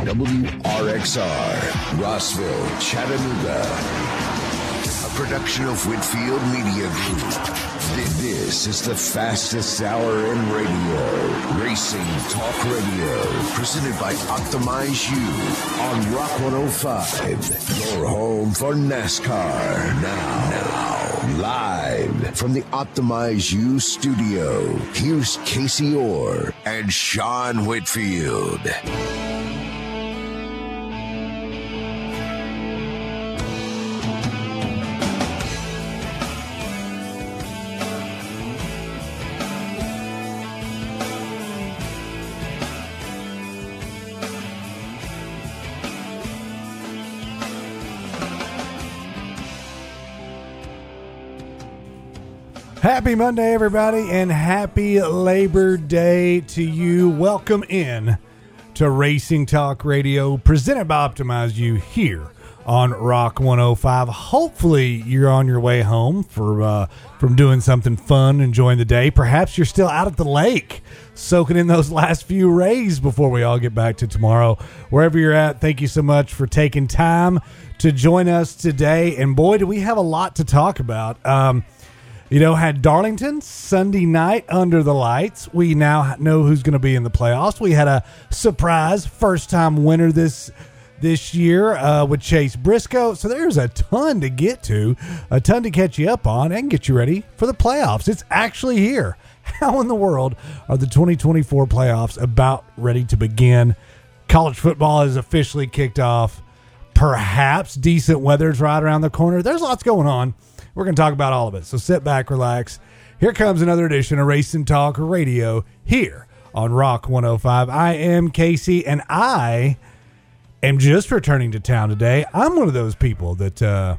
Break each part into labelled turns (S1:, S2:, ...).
S1: WRXR, Rossville, Chattanooga. A production of Whitfield Media Group. This is the fastest hour in radio. Racing Talk Radio. Presented by Optimize You on Rock 105. Your home for NASCAR. Now, live from the Optimize You studio. Here's Casey Orr and Sean Whitfield.
S2: Happy Monday, everybody, and happy Labor Day to you. Welcome in to Racing Talk Radio, presented by Optimize You here on Rock 105. Hopefully, you're on your way home from doing something fun, enjoying the day. Perhaps you're still out at the lake, soaking in those last few rays before we all get back to tomorrow. Wherever you're at, thank you so much for taking time to join us today. And boy, do we have a lot to talk about. Had Darlington Sunday night under the lights. We now know who's going to be in the playoffs. We had a surprise first-time winner this year with Chase Briscoe. So there's a ton to get to, a ton to catch you up on, and get you ready for the playoffs. It's actually here. How in the world are the 2024 playoffs about ready to begin? College football is officially kicked off. Perhaps decent weather's right around the corner. There's lots going on. We're going to talk about all of it. So sit back, relax. Here comes another edition of Racing Talk Radio here on Rock 105. I am Casey, and I am just returning to town today. I'm one of those people that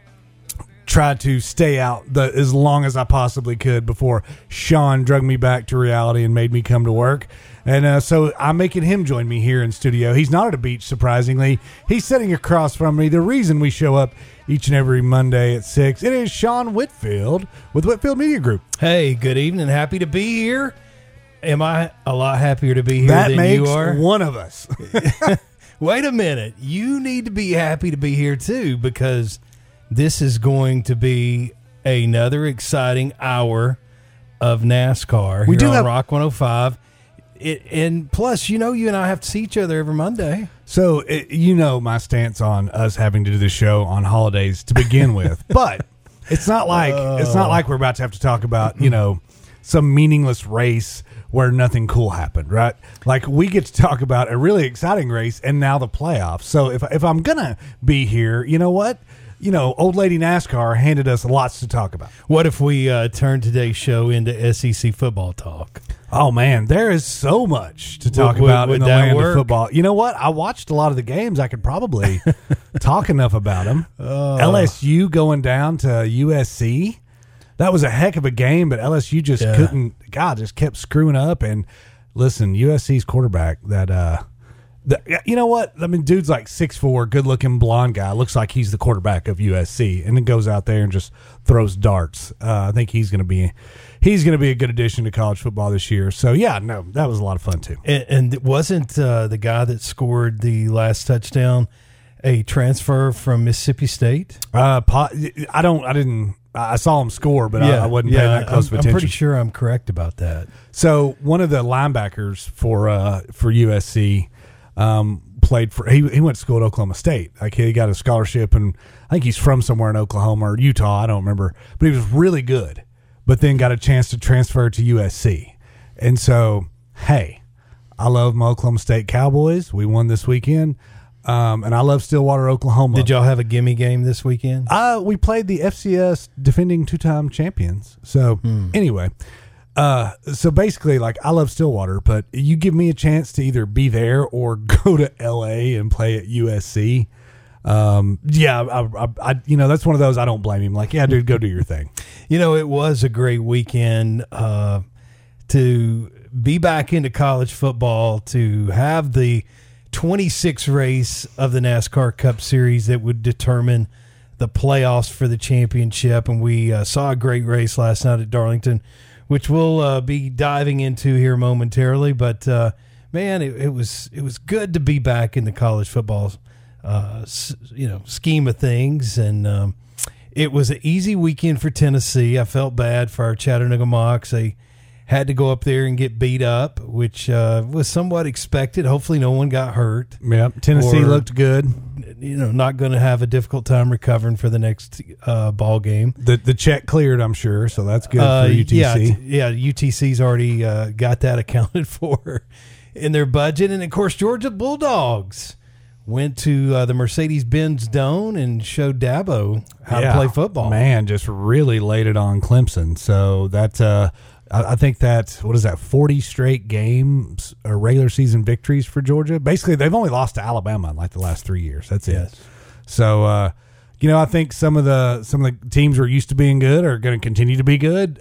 S2: tried to stay out as long as I possibly could before Sean drug me back to reality and made me come to work. And so I'm making him join me here in studio. He's not at a beach, surprisingly. He's sitting across from me. The reason we show up each and every Monday at 6, it is Sean Whitfield with Whitfield Media Group.
S3: Hey, good evening. Happy to be here. Am I a lot happier to be here than you are?
S2: That makes one of us.
S3: Wait a minute. You need to be happy to be here, too, because this is going to be another exciting hour of NASCAR here on Rock 105. And plus, you and I have to see each other every Monday.
S2: So, my stance on us having to do the show on holidays to begin with. But it's not like we're about to have to talk about, some meaningless race where nothing cool happened, right? Like, we get to talk about a really exciting race and now the playoffs. So if I'm going to be here, you know what? Old Lady NASCAR handed us lots to talk about.
S3: What if we turn today's show into SEC football talk?
S2: Oh, man, there is so much to talk about in the land of football. You know what? I watched a lot of the games. I could probably talk enough about them. LSU going down to USC. That was a heck of a game, but LSU just couldn't. God, just kept screwing up. And listen, USC's quarterback, you know what? I mean, dude's like 6'4", good-looking blonde guy. Looks like he's the quarterback of USC, and then goes out there and just throws darts. I think he's going to be a good addition to college football this year. So yeah, no, that was a lot of fun too.
S3: And wasn't the guy that scored the last touchdown a transfer from Mississippi State?
S2: I saw him score, but I wasn't paying that close of attention.
S3: I'm pretty sure I'm correct about that.
S2: So one of the linebackers for USC. Played for he went to school at Oklahoma State. Like, he got a scholarship, and I think he's from somewhere in Oklahoma or Utah. I don't remember, but he was really good. But then got a chance to transfer to USC, and so hey, I love my Oklahoma State Cowboys. We won this weekend, and I love Stillwater, Oklahoma.
S3: Did y'all have a gimme game this weekend?
S2: We played the FCS defending two-time champions. So anyway. So basically, like, I love Stillwater, but you give me a chance to either be there or go to LA and play at USC. That's one of those. I don't blame him. Like, yeah, dude, go do your thing.
S3: It was a great weekend to be back into college football, to have the 26th race of the NASCAR Cup Series that would determine the playoffs for the championship. And we saw a great race last night at Darlington, which we'll be diving into here momentarily. But, man, it was good to be back in the college football, scheme of things, and it was an easy weekend for Tennessee. I felt bad for our Chattanooga Mocs. They had to go up there and get beat up, which was somewhat expected. Hopefully, no one got hurt.
S2: Yep, Tennessee looked good.
S3: Not going to have a difficult time recovering for the next ball game.
S2: The check cleared, I'm sure, so that's good for UTC.
S3: Yeah, UTC's already got that accounted for in their budget. And, of course, Georgia Bulldogs went to the Mercedes-Benz Dome and showed Dabo how to play football.
S2: Man, just really laid it on Clemson. So that's I think that, 40 straight games or regular season victories for Georgia. Basically, they've only lost to Alabama in like the last 3 years. That's it. So, I think some of the teams we're used to being good are going to continue to be good.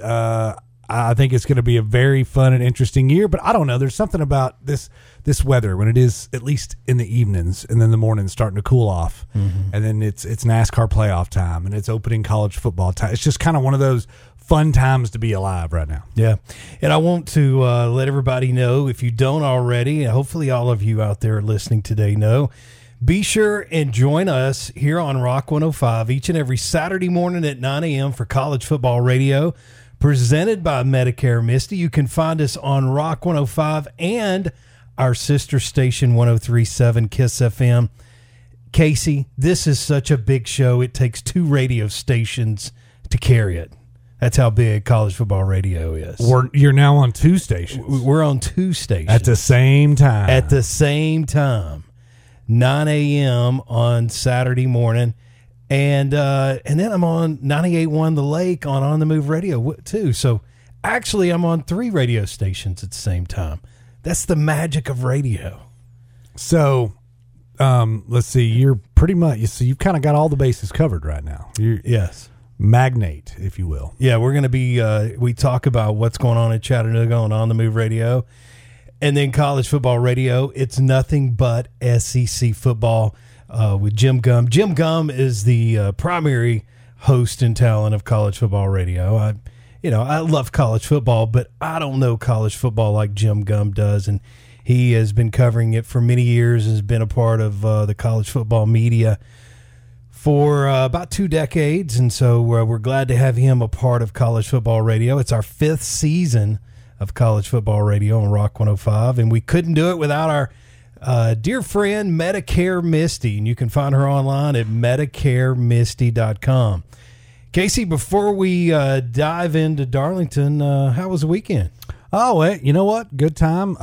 S2: I think it's going to be a very fun and interesting year, but I don't know. There's something about this weather when it is, at least in the evenings and then the mornings, starting to cool off, and then it's NASCAR playoff time and it's opening college football time. It's just kind of one of those fun times to be alive right now.
S3: Yeah, and I want to let everybody know, if you don't already, and hopefully all of you out there listening today know, be sure and join us here on Rock 105 each and every Saturday morning at 9 a.m. for College Football Radio, presented by Medicare Misty. You can find us on Rock 105 and our sister station 103.7 KISS FM. Casey, this is such a big show. It takes 2 radio stations to carry it. That's how big College Football Radio is.
S2: You're now on 2 stations.
S3: We're on 2 stations.
S2: At the same time.
S3: At the same time. 9 a.m. on Saturday morning. And then I'm on 98.1 The Lake on The Move Radio too. So actually I'm on 3 radio stations at the same time. That's the magic of radio.
S2: So let's see. You're pretty much, you've kind of got all the bases covered right now.
S3: Yes.
S2: Magnate, if you will.
S3: Yeah, we're going to be, we talk about what's going on in Chattanooga on The Move Radio. And then College Football Radio, it's nothing but SEC football with Jim Gum. Jim Gum is the primary host and talent of College Football Radio. I love college football, but I don't know college football like Jim Gum does. And he has been covering it for many years, has been a part of the college football media for about 2 decades, and so we're glad to have him a part of College Football Radio. It's our 5th season of College Football Radio on Rock 105, and we couldn't do it without our dear friend Medicare Misty, and you can find her online at MedicareMisty.com. Casey, before we dive into Darlington, how was the weekend?
S2: Oh, you know what? Good time.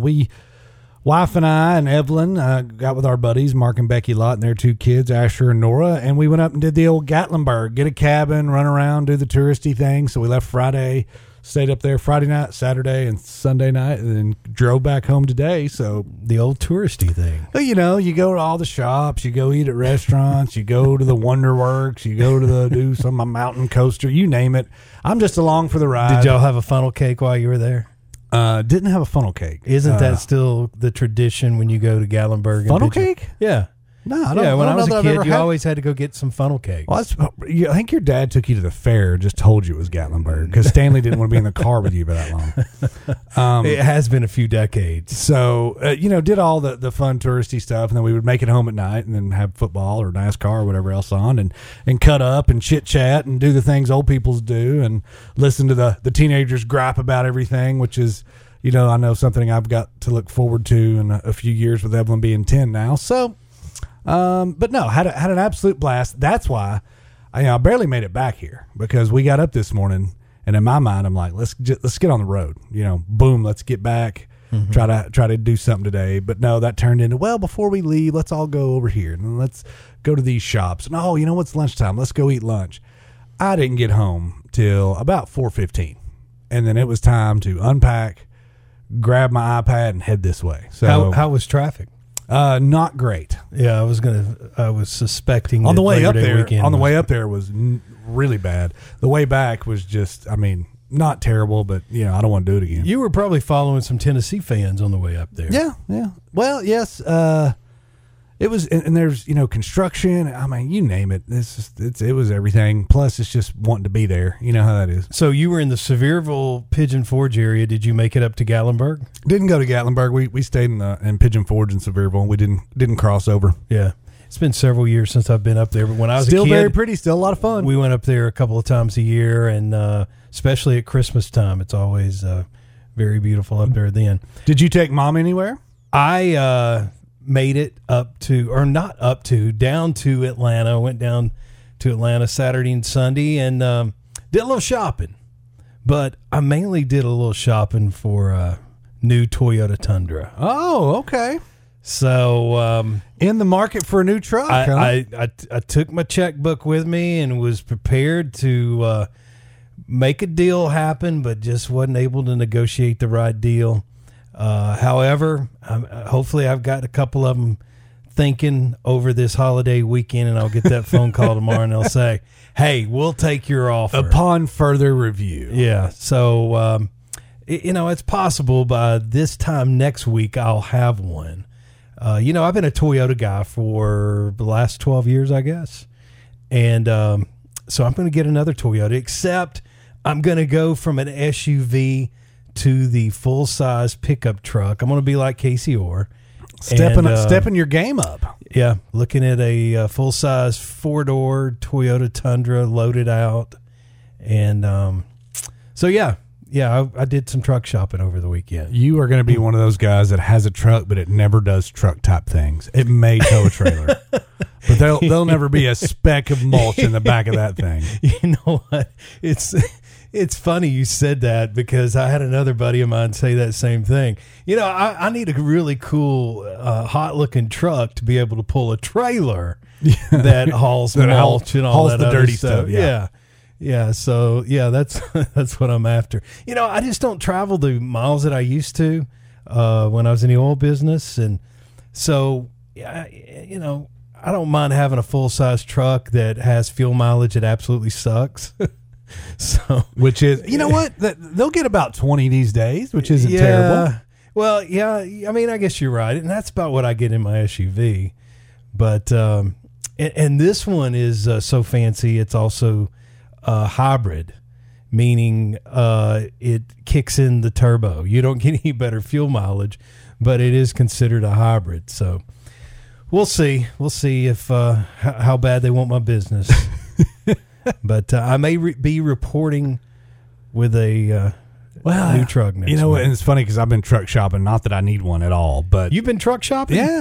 S2: Wife and I and Evelyn got with our buddies, Mark and Becky Lott, and their 2 kids, Asher and Nora, and we went up and did the old Gatlinburg, get a cabin, run around, do the touristy thing. So we left Friday, stayed up there Friday night, Saturday, and Sunday night, and then drove back home today. So
S3: the old touristy thing.
S2: Well, you go to all the shops, you go eat at restaurants, you go to the Wonderworks, you go to do some mountain coaster, you name it. I'm just along for the ride.
S3: Did y'all have a funnel cake while you were there?
S2: Didn't have a funnel cake.
S3: Isn't that still the tradition when you go to Gatlinburg?
S2: Funnel cake?
S3: Yeah.
S2: No, I don't.
S3: Yeah, when I was a kid, you
S2: had...
S3: always had to go get some funnel cake.
S2: Well, I think your dad took you to the fair and just told you it was Gatlinburg because Stanley didn't want to be in the car with you for that long.
S3: It has been a few decades.
S2: So, did all the fun touristy stuff, and then we would make it home at night and then have football or NASCAR or whatever else on and cut up and chit-chat and do the things old peoples do and listen to the teenagers gripe about everything, which is, I know something I've got to look forward to in a few years with Evelyn being 10 now. So... but no, had an absolute blast. That's why I barely made it back here because we got up this morning, and in my mind, I'm like, let's get on the road. Boom, let's get back. Mm-hmm. Try to do something today. But no, that turned into, well, before we leave, let's all go over here and let's go to these shops. And what's lunchtime? Let's go eat lunch. I didn't get home till about 4:15, and then it was time to unpack, grab my iPad, and head this way. So
S3: how was traffic?
S2: Not great.
S3: Yeah, I was suspecting
S2: on the way up there.
S3: On
S2: the way up there was really bad. The way back was just, not terrible, but I don't want to do it again.
S3: You were probably following some Tennessee fans on the way up there.
S2: Yeah. Well, yes. It was, and there's construction. I mean, you name it. It was everything. Plus, it's just wanting to be there. You know how that is.
S3: So you were in the Sevierville Pigeon Forge area. Did you make it up to Gatlinburg?
S2: Didn't go to Gatlinburg. We stayed in Pigeon Forge in Sevierville. We didn't cross over.
S3: Yeah, it's been several years since I've been up there. But when I was
S2: still
S3: a kid,
S2: very pretty, still a lot of fun.
S3: We went up there a couple of times a year, and especially at Christmas time, it's always very beautiful up there. Then,
S2: did you take Mom anywhere?
S3: I made it down to Atlanta. Went down to Atlanta Saturday and Sunday and did a little shopping. But I mainly did a little shopping for a new Toyota Tundra.
S2: Oh, okay.
S3: So
S2: in the market for a new truck.
S3: I took my checkbook with me and was prepared to make a deal happen, but just wasn't able to negotiate the right deal. However, hopefully I've got a couple of them thinking over this holiday weekend, and I'll get that phone call tomorrow, and they'll say, "Hey, we'll take your offer
S2: upon further review."
S3: Yeah, so it's possible by this time next week I'll have one. I've been a Toyota guy for the last 12 years, I guess, and so I'm going to get another Toyota. Except I'm going to go from an SUV to the full-size pickup truck. I'm going to be like Casey Orr.
S2: Stepping your game up.
S3: Yeah, looking at a full-size 4-door Toyota Tundra loaded out. And I did some truck shopping over the weekend.
S2: You are going to be one of those guys that has a truck, but it never does truck-type things. It may tow a trailer. But there'll never be a speck of mulch in the back of that thing.
S3: You know what? It's funny you said that because I had another buddy of mine say that same thing. I need a really cool, hot-looking truck to be able to pull a trailer that hauls mulch and all that
S2: the
S3: other
S2: dirty
S3: stuff.
S2: Yeah.
S3: Yeah. So, that's what I'm after. I just don't travel the miles that I used to when I was in the oil business. And so, I don't mind having a full-size truck that has fuel mileage that absolutely sucks. So,
S2: which is, what? They'll get about 20 these days, which isn't terrible.
S3: Well, yeah, I mean, I guess you're right. And that's about what I get in my SUV. But, and this one is so fancy. It's also hybrid, meaning it kicks in the turbo. You don't get any better fuel mileage, but it is considered a hybrid. So we'll see. We'll see if how bad they want my business. But I may be reporting with a new truck next week.
S2: And it's funny because I've been truck shopping. Not that I need one at all, but
S3: you've been truck shopping.
S2: Yeah,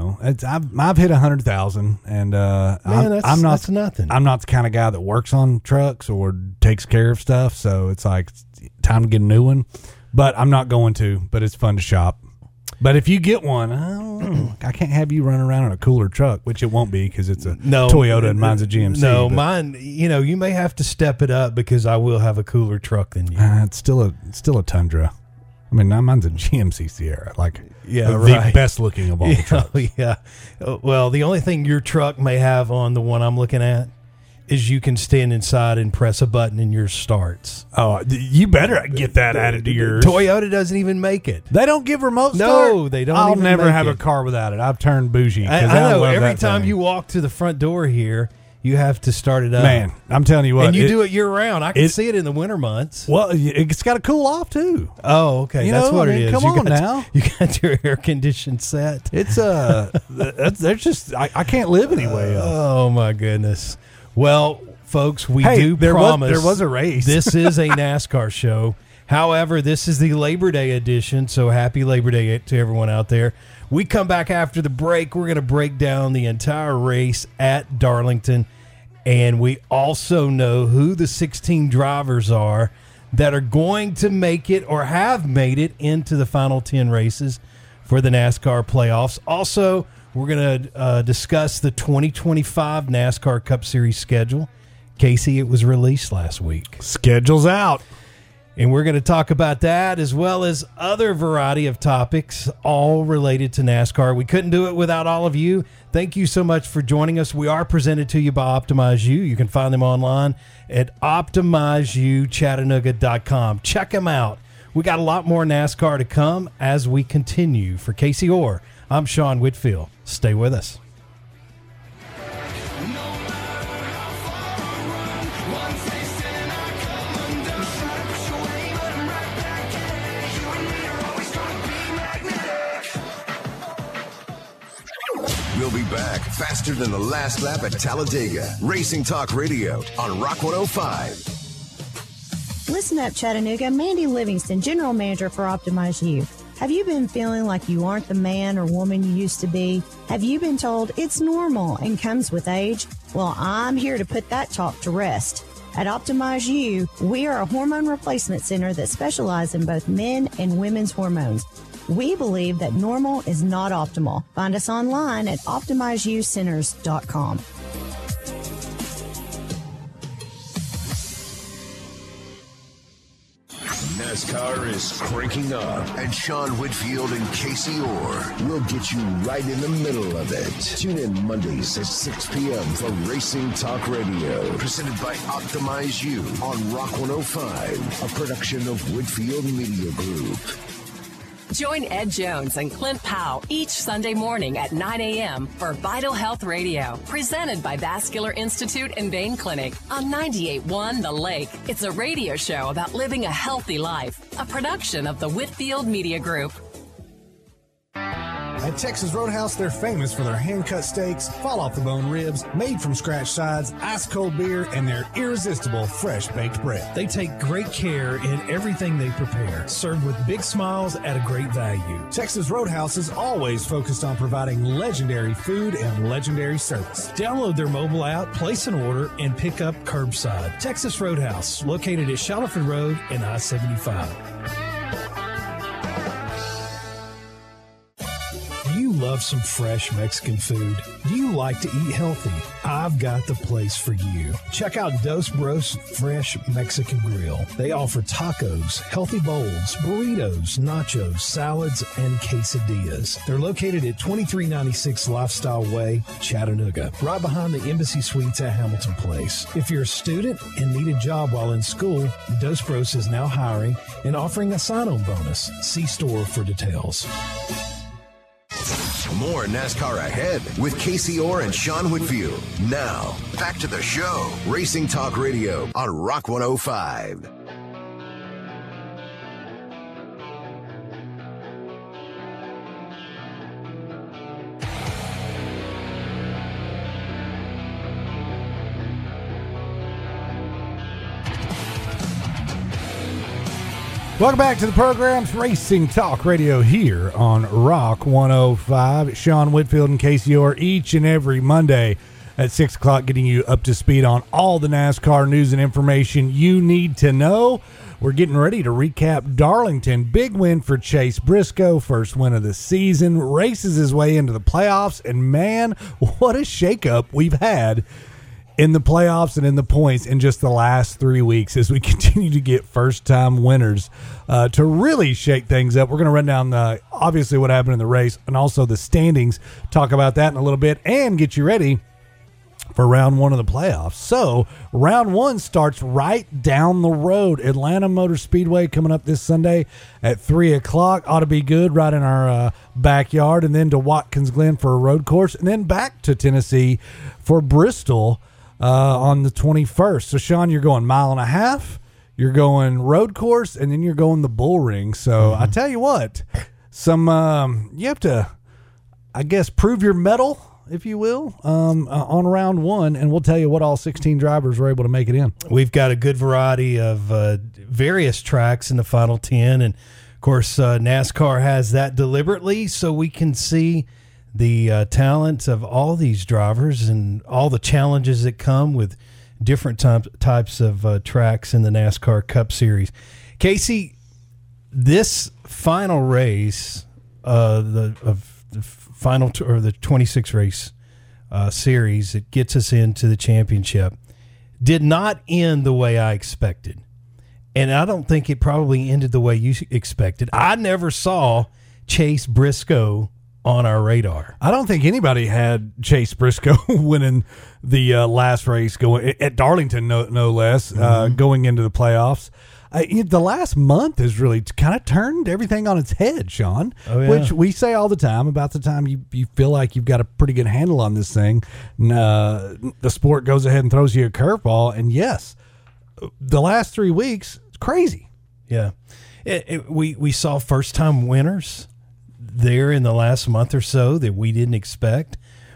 S2: I've hit 100,000, and I'm not.
S3: That's nothing.
S2: I'm not the kind of guy that works on trucks or takes care of stuff. So it's like time to get a new one. But I'm not going to. But it's fun to shop. But if you get one, I can't have you run around in a cooler truck, which it won't be because it's a Toyota and mine's a GMC.
S3: No, mine, you may have to step it up because I will have a cooler truck than you.
S2: It's still a Tundra. I mean, mine's a GMC Sierra,
S3: the
S2: right. Best looking of all the trucks.
S3: Yeah. Well, the only thing your truck may have on the one I'm looking at is you can stand inside and press a button and yours starts.
S2: Oh, you better get that added to yours.
S3: Toyota doesn't even make it.
S2: They don't give remote start?
S3: No, they don't.
S2: I'll
S3: even
S2: never
S3: make
S2: have
S3: it.
S2: a car without it. I've turned bougie.
S3: I know. Every time you walk to the front door here, you have to start it up.
S2: Man, I'm telling you what.
S3: And you do it year round. I can see it in the winter months.
S2: Well, it's got to cool off too.
S3: Oh, okay. That's what it is.
S2: Come on now.
S3: You got your air conditioned set.
S2: It's there's just I can't live anyway else.
S3: Oh my goodness. Well, folks, there was a race. This is a NASCAR show. However, this is the Labor Day edition, so happy Labor Day to everyone out there. We come back after the break. We're going to break down the entire race at Darlington, and we also know who the 16 drivers are that are going to make it or have made it into the final 10 races for the NASCAR playoffs. Also, we're going to discuss the 2025 NASCAR Cup Series schedule. Casey, it was released last week.
S2: Schedule's out.
S3: And we're going to talk about that as well as other variety of topics, all related to NASCAR. We couldn't do it without all of you. Thank you so much for joining us. We are presented to you by Optimize You. You can find them online at OptimizeYouChattanooga.com. Check them out. We got a lot more NASCAR to come as we continue. For Casey Orr, I'm Sean Whitfield. Stay with us.
S1: We'll be back faster than the last lap at Talladega. Racing Talk Radio on Rock 105.
S4: Listen up, Chattanooga. Mandy Livingston, General Manager for Optimize You. Have you been feeling like you aren't the man or woman you used to be? Have you been told it's normal and comes with age? Well, I'm here to put that talk to rest. At Optimize You, we are a hormone replacement center that specializes in both men and women's hormones. We believe that normal is not optimal. Find us online at OptimizeYouCenters.com.
S1: NASCAR is cranking up, and Sean Whitfield and Casey Orr will get you right in the middle of it. Tune in Mondays at 6 p.m. for Racing Talk Radio, presented by Optimize You on Rock 105, a production of Whitfield Media Group.
S5: Join Ed Jones and Clint Powell each Sunday morning at 9 a.m. for Vital Health Radio, presented by Vascular Institute and Vein Clinic on 98.1 The Lake. It's a radio show about living a healthy life, a production of the Whitfield Media Group.
S2: At Texas Roadhouse, they're famous for their hand-cut steaks, fall-off-the-bone ribs, made-from-scratch sides, ice-cold beer, and their irresistible fresh-baked bread.
S3: They take great care in everything they prepare, served with big smiles at a great value.
S2: Texas Roadhouse is always focused on providing legendary food and legendary service.
S3: Download their mobile app, place an order, and pick up curbside. Texas Roadhouse, located at Shallowford Road and I-75. Do you love some fresh Mexican food? Do you like to eat healthy? I've got the place for you. Check out Dos Bros Fresh Mexican Grill. They offer tacos, healthy bowls, burritos, nachos, salads, and quesadillas. They're located at 2396 Lifestyle Way, Chattanooga, right behind the Embassy Suites at Hamilton Place. If you're a student and need a job while in school, Dos Bros is now hiring and offering a sign-on bonus. See store for details.
S1: More NASCAR ahead with Casey Orr and Sean Whitfield. Now, back to the show. Racing Talk Radio on Rock 105.
S2: Welcome back to the program's Racing Talk Radio here on Rock 105. Sean Whitfield and Casey Orr each and every Monday at 6 o'clock, getting you up to speed on all the NASCAR news and information you need to know. We're getting ready to recap Darlington. Big win for Chase Briscoe, first win of the season, races his way into the playoffs, and man, what a shakeup we've had in the playoffs and in the points in just the last 3 weeks as we continue to get first-time winners to really shake things up. We're going to run down, obviously, what happened in the race and also the standings, talk about that in a little bit, and get you ready for round one of the playoffs. So round one starts right down the road. Atlanta Motor Speedway coming up this Sunday at 3 o'clock. Ought to be good, right in our backyard. And then to Watkins Glen for a road course. And then back to Tennessee for Bristol on the 21st. So, Sean, you're going 1.5 miles, you're going road course, and then you're going the bull ring. So I tell you what, you have to, I guess, prove your mettle, if you will, on round one, and we'll tell you what all 16 drivers were able to make it in.
S3: We've got a good variety of various tracks in the final 10, and of course NASCAR has that deliberately so we can see the talent of all these drivers and all the challenges that come with different types of tracks in the NASCAR Cup Series. Casey, this final race, the 26 race series that gets us into the championship, did not end the way I expected. And I don't think it probably ended the way you expected. I never saw Chase Briscoe on our radar.
S2: I don't think anybody had Chase Briscoe winning the last race going at Darlington, no less, going into the playoffs. The last month has really kind of turned everything on its head, Sean, which we say all the time. About the time you feel like you've got a pretty good handle on this thing, the sport goes ahead and throws you a curveball. And yes, the last 3 weeks, it's crazy.
S3: Yeah. We saw first-time winners there in the last month or so that we didn't expect.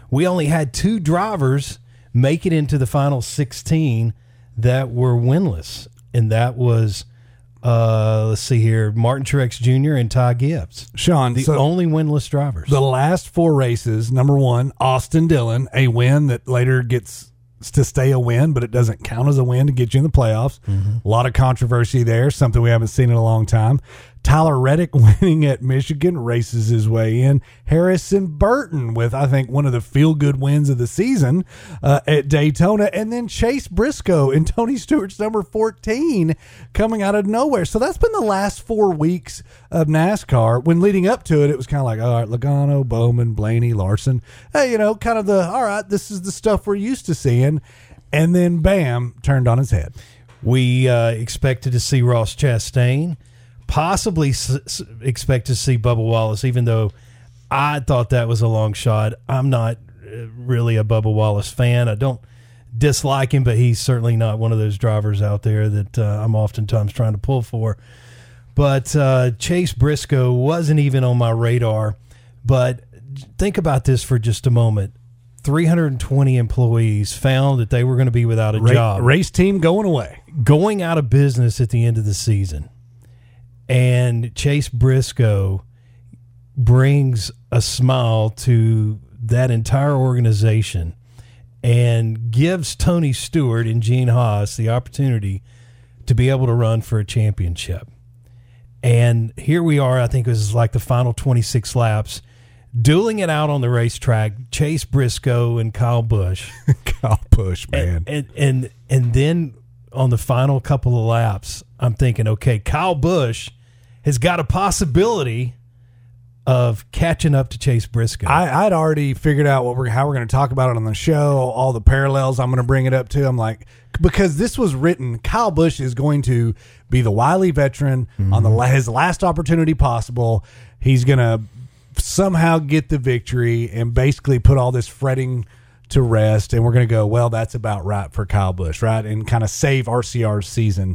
S3: we only had 2 drivers make it into the final 16 that were winless, and that was let's see here, Martin Truex Jr. and Ty Gibbs.
S2: Sean,
S3: the only winless drivers.
S2: The last 4 races, number 1, Austin Dillon, a win that later gets to stay a win, but it doesn't count as a win to get you in the playoffs. A lot of controversy there, something we haven't seen in a long time. Tyler Reddick winning at Michigan races his way in. Harrison Burton with, I think, one of the feel-good wins of the season at Daytona. And then Chase Briscoe and Tony Stewart's number 14 coming out of nowhere. So that's been the last 4 weeks of NASCAR. When leading up to it, it was kind of like, all right, Logano, Bowman, Blaney, Larson. Hey, kind of all right, this is the stuff we're used to seeing. And then, bam, turned on his head.
S3: We expected to see Ross Chastain. Possibly expect to see Bubba Wallace, even though I thought that was a long shot. I'm not really a Bubba Wallace fan. I don't dislike him, but he's certainly not one of those drivers out there that I'm oftentimes trying to pull for. But Chase Briscoe wasn't even on my radar. But think about this for just a moment. 320 employees found that they were going to be without a job.
S2: Race team going away.
S3: Going out of business at the end of the season. And Chase Briscoe brings a smile to that entire organization and gives Tony Stewart and Gene Haas the opportunity to be able to run for a championship. And here we are, I think it was like the final 26 laps, dueling it out on the racetrack, Chase Briscoe and Kyle Busch.
S2: Kyle Busch, man.
S3: And then on the final couple of laps, I'm thinking, okay, Kyle Busch has got a possibility of catching up to Chase Briscoe.
S2: I'd already figured out how we're going to talk about it on the show, all the parallels I'm going to bring it up to. I'm like, because this was written, Kyle Busch is going to be the wily veteran on his last opportunity possible. He's going to somehow get the victory and basically put all this fretting to rest, and we're going to go, well, that's about right for Kyle Busch, right? And kind of save RCR's season.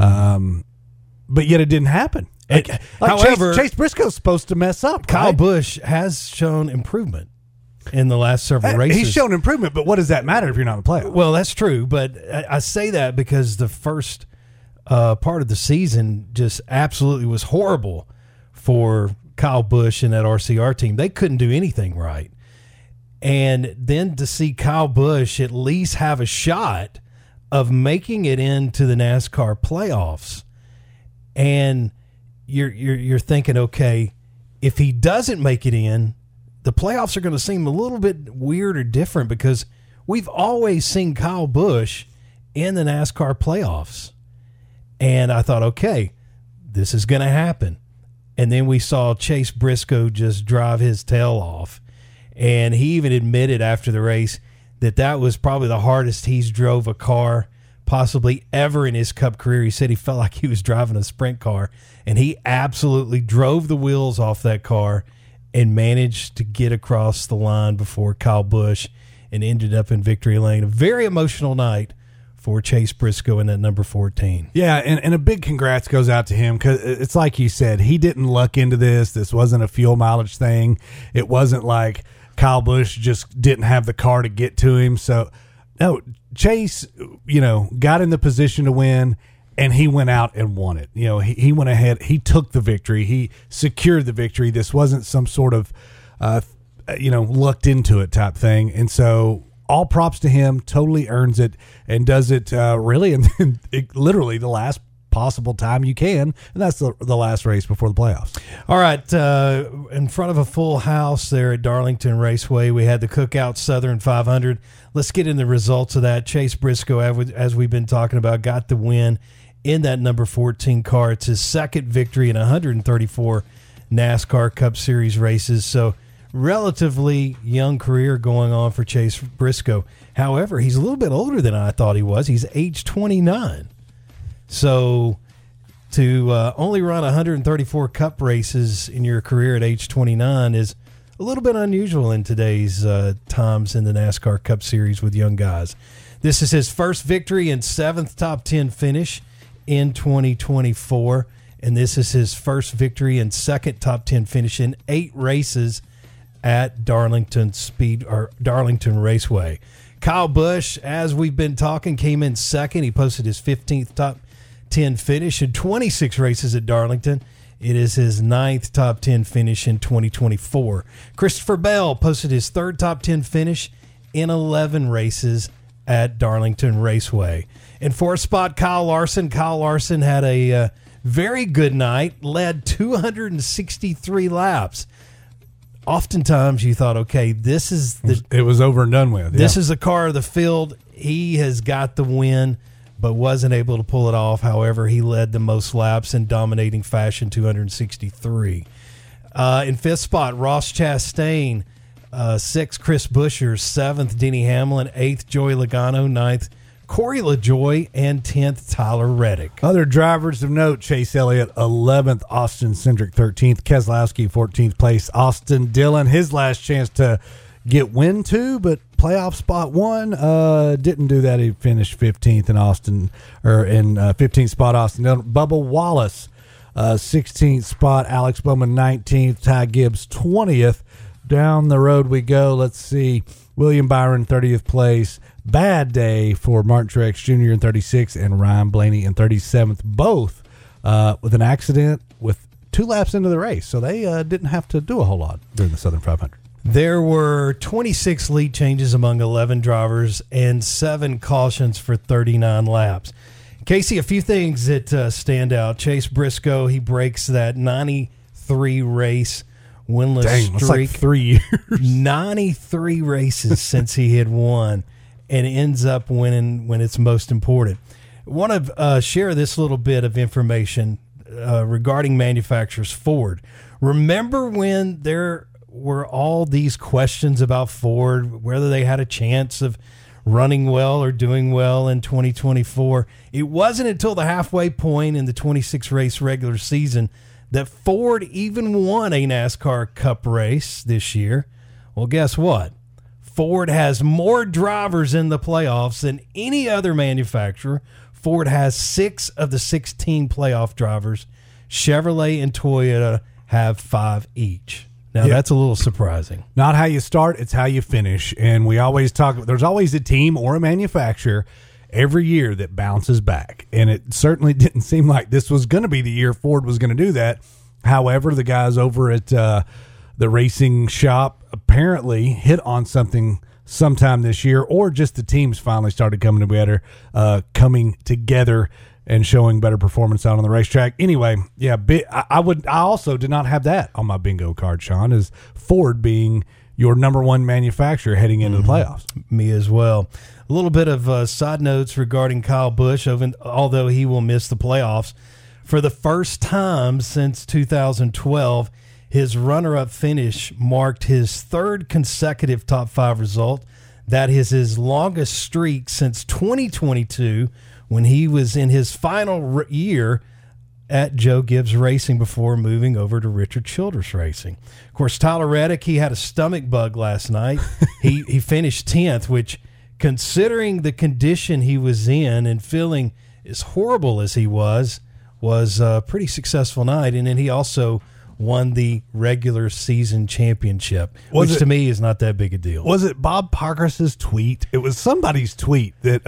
S2: But yet it didn't happen.
S3: However,
S2: Chase Briscoe's supposed to mess up.
S3: Kyle
S2: right?
S3: Busch has shown improvement in the last several races.
S2: He's shown improvement, but what does that matter if you're not in the playoffs?
S3: Well, that's true, but I say that because the first part of the season just absolutely was horrible for Kyle Busch and that RCR team. They couldn't do anything right. And then to see Kyle Busch at least have a shot of making it into the NASCAR playoffs, and you're thinking, okay, if he doesn't make it in, the playoffs are going to seem a little bit weird or different because we've always seen Kyle Busch in the NASCAR playoffs. And I thought, okay, this is going to happen. And then we saw Chase Briscoe just drive his tail off. And he even admitted after the race that was probably the hardest he's drove a car possibly ever in his Cup career. He said he felt like he was driving a sprint car, and he absolutely drove the wheels off that car and managed to get across the line before Kyle Busch and ended up in victory lane. A very emotional night for Chase Briscoe in that number 14.
S2: Yeah, and a big congrats goes out to him because it's like you said, he didn't luck into this. This wasn't a fuel mileage thing. It wasn't like Kyle Busch just didn't have the car to get to him. So, no, Chase, got in the position to win, and he went out and won it. He went ahead. He took the victory. He secured the victory. This wasn't some sort of, lucked into it type thing. And so all props to him. Totally earns it and does it really, and literally the last possible time you can, and that's the last race before the playoffs.
S3: All right, in front of a full house there at Darlington Raceway, we had the Cookout Southern 500. Let's get into the results of that. Chase Briscoe, as we've been talking about, got the win in that number 14 car. It's his second victory in 134 NASCAR Cup Series races, so relatively young career going on for Chase Briscoe. However, he's a little bit older than I thought he was. He's age 29. So to only run 134 Cup races in your career at age 29 is a little bit unusual in today's times in the NASCAR Cup Series with young guys. This is his first victory and 7th top 10 finish in 2024, and this is his first victory and 2nd top 10 finish in 8 races at Darlington Raceway. Kyle Busch, as we've been talking, came in second. He posted his 15th top 10 finish in 26 races at Darlington. It is his 9th top 10 finish in 2024. Christopher Bell posted his 3rd top 10 finish in 11 races at Darlington Raceway. And fourth spot, Kyle Larson. Kyle Larson had a very good night, led 263 laps. Oftentimes you thought, okay, this is
S2: it was over and done with.
S3: This is the car of the field. He has got the win, but wasn't able to pull it off. However, he led the most laps in dominating fashion, 263. In fifth spot, Ross Chastain. 6th, Chris Buescher. 7th, Denny Hamlin. 8th, Joey Logano. 9th, Corey LaJoie, and 10th, Tyler Reddick.
S2: Other drivers of note, Chase Elliott, 11th, Austin Cindric, 13th, Keselowski, 14th place, Austin Dillon, his last chance to get win two, but playoff spot one, didn't do that. He finished 15th in 15th spot, Austin Dillon. Bubba Wallace, 16th spot, Alex Bowman, 19th, Ty Gibbs, 20th. Down the road we go. Let's see. William Byron, 30th place. Bad day for Martin Truex Jr. in 36th and Ryan Blaney in 37th, both with an accident with 2 laps into the race. So they didn't have to do a whole lot during the Southern 500.
S3: There were 26 lead changes among 11 drivers and 7 cautions for 39 laps. Casey, a few things that stand out. Chase Briscoe, he breaks that 93 race winless streak.
S2: That's like 3 years.
S3: 93 races since he had won, and ends up winning when it's most important. I want to share this little bit of information regarding manufacturers Ford. Remember when there were all these questions about Ford, whether they had a chance of running well or doing well in 2024? It wasn't until the halfway point in the 26-race regular season that Ford even won a NASCAR Cup race this year. Well, guess what? Ford has more drivers in the playoffs than any other manufacturer. Ford has 6 of the 16 playoff drivers. Chevrolet and Toyota have 5 each. Now, that's a little surprising.
S2: Not how you start, it's how you finish. And we always talk, there's always a team or a manufacturer every year that bounces back. And it certainly didn't seem like this was going to be the year Ford was going to do that. However, the guys over at the racing shop apparently hit on something sometime this year, or just the teams finally started coming together and showing better performance out on the racetrack. Anyway, yeah, I also did not have that on my bingo card, Sean, as Ford being your number one manufacturer heading into the playoffs.
S3: Me as well. A little bit of side notes regarding Kyle Busch, although he will miss the playoffs. For the first time since 2012, his runner-up finish marked his 3rd consecutive top 5 result. That is his longest streak since 2022, when he was in his final year at Joe Gibbs Racing before moving over to Richard Childress Racing. Of course, Tyler Reddick, he had a stomach bug last night. He finished 10th, which, considering the condition he was in and feeling as horrible as he was a pretty successful night. And then he also won the regular season championship, which to me is not that big a deal.
S2: Was it Bob Parkhurst's tweet? It was somebody's tweet that,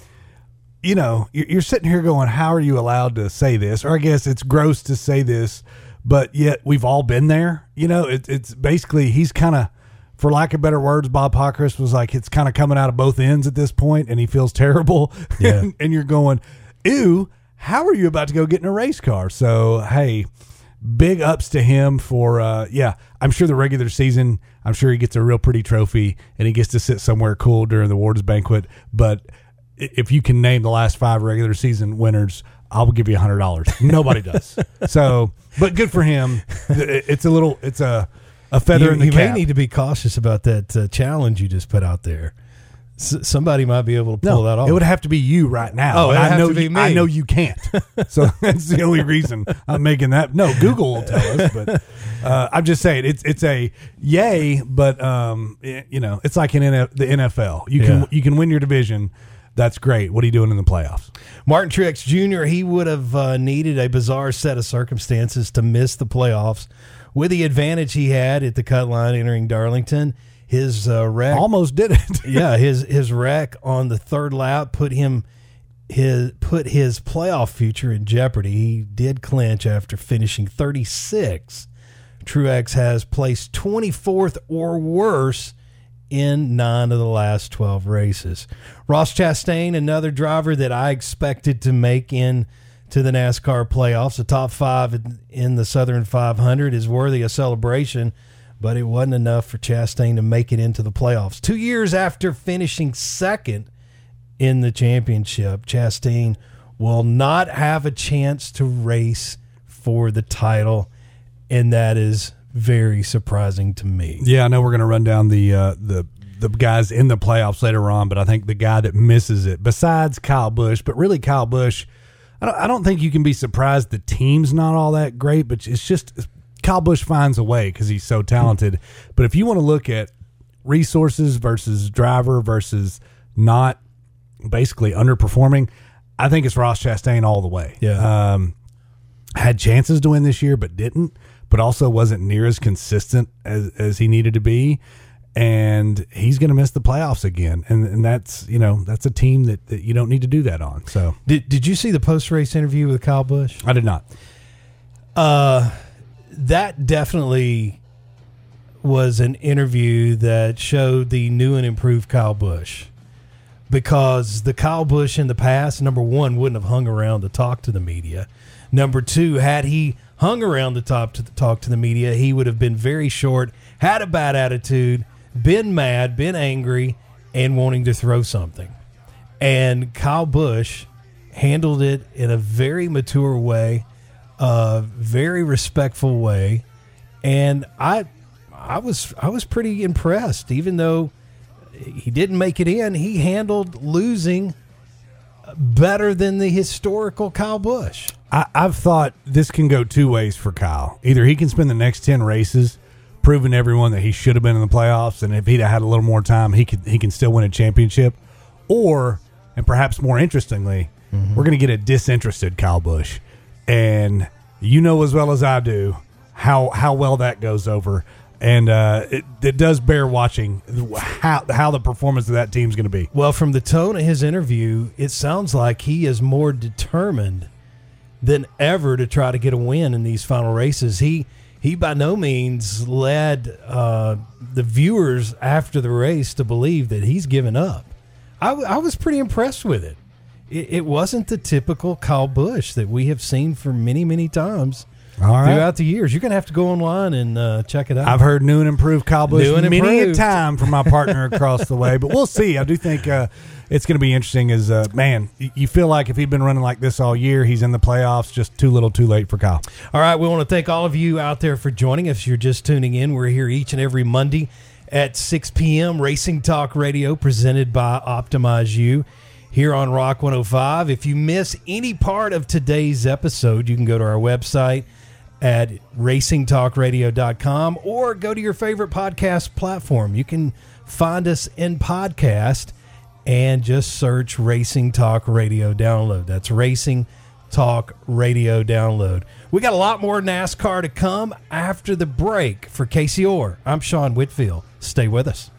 S2: you're sitting here going, how are you allowed to say this? Or I guess it's gross to say this, but yet we've all been there. It's basically, he's kind of, for lack of better words, Bob Parkhurst was like, it's kind of coming out of both ends at this point, and he feels terrible.
S3: Yeah.
S2: And you're going, ew, how are you about to go get in a race car? So, hey, big ups to him for, I'm sure the regular season, I'm sure he gets a real pretty trophy and he gets to sit somewhere cool during the awards banquet. But if you can name the last 5 regular season winners, I'll give you $100. Nobody does. So, but good for him. It's a feather in the cap.
S3: You may need to be cautious about that challenge you just put out there. Somebody might be able to pull that off.
S2: It would have to be you right now.
S3: Oh,
S2: and
S3: I know to be me.
S2: I know you can't. So that's the only reason I'm making that. No, Google will tell us. But I'm just saying it's a yay. But it's like in the NFL. You can win your division. That's great. What are you doing in the playoffs?
S3: Martin Truex Jr., he would have needed a bizarre set of circumstances to miss the playoffs with the advantage he had at the cut line entering Darlington, his wreck
S2: almost did it.
S3: yeah, his wreck on the third lap put his playoff future in jeopardy. He did clinch after finishing 36. Truex has placed 24th or worse in 9 of the last 12 races. Ross Chastain, another driver that I expected to make into the NASCAR playoffs. The top 5 in the Southern 500 is worthy of celebration, but it wasn't enough for Chastain to make it into the playoffs. 2 years after finishing second in the championship, Chastain will not have a chance to race for the title, and that is very surprising to me.
S2: Yeah, I know we're going to run down the guys in the playoffs later on, but I think the guy that misses it, besides Kyle Busch, but really Kyle Busch, I don't think you can be surprised the team's not all that great, but it's just Kyle Busch finds a way because he's so talented. But if you want to look at resources versus driver versus not basically underperforming, I think it's Ross Chastain all the way.
S3: Yeah.
S2: Had chances to win this year, but didn't, but also wasn't near as consistent as he needed to be. And he's going to miss the playoffs again. And that's, that's a team that you don't need to do that on. So
S3: Did you see the post-race interview with Kyle Busch?
S2: I did not.
S3: That definitely was an interview that showed the new and improved Kyle Busch. Because the Kyle Busch in the past, number one, wouldn't have hung around to talk to the media. Number two, had he hung around to talk to the media, he would have been very short, had a bad attitude, been mad, been angry, and wanting to throw something. And Kyle Busch handled it in a very mature way, a very respectful way, and I was pretty impressed. Even though he didn't make it in, he handled losing better than the historical Kyle Busch.
S2: I've thought this can go two ways for Kyle. Either he can spend the next 10 races proving to everyone that he should have been in the playoffs, and if he'd had a little more time, he can still win a championship. Or, and perhaps more interestingly, we're going to get a disinterested Kyle Busch. And you know as well as I do how well that goes over. And it does bear watching how the performance of that team is going to be.
S3: Well, from the tone of his interview, it sounds like he is more determined than ever to try to get a win in these final races. He by no means led the viewers after the race to believe that he's given up. I was pretty impressed with it. It wasn't the typical Kyle Busch that we have seen for many, many times throughout the years. You're going to have to go online and check it out.
S2: I've heard new and improved Kyle Busch many a time from my partner across the way, but we'll see. I do think it's going to be interesting as, man, you feel like if he'd been running like this all year, he's in the playoffs, just too little too late for Kyle.
S3: All right, we want to thank all of you out there for joining. If you're just tuning in, we're here each and every Monday at 6 p.m. Racing Talk Radio presented by Optimize You here on Rock 105. If you miss any part of today's episode, you can go to our website at racingtalkradio.com or go to your favorite podcast platform. You can find us in podcast and just search Racing Talk Radio Download. That's Racing Talk Radio Download. We got a lot more NASCAR to come after the break. For Casey Orr, I'm Sean Whitfield. Stay with us.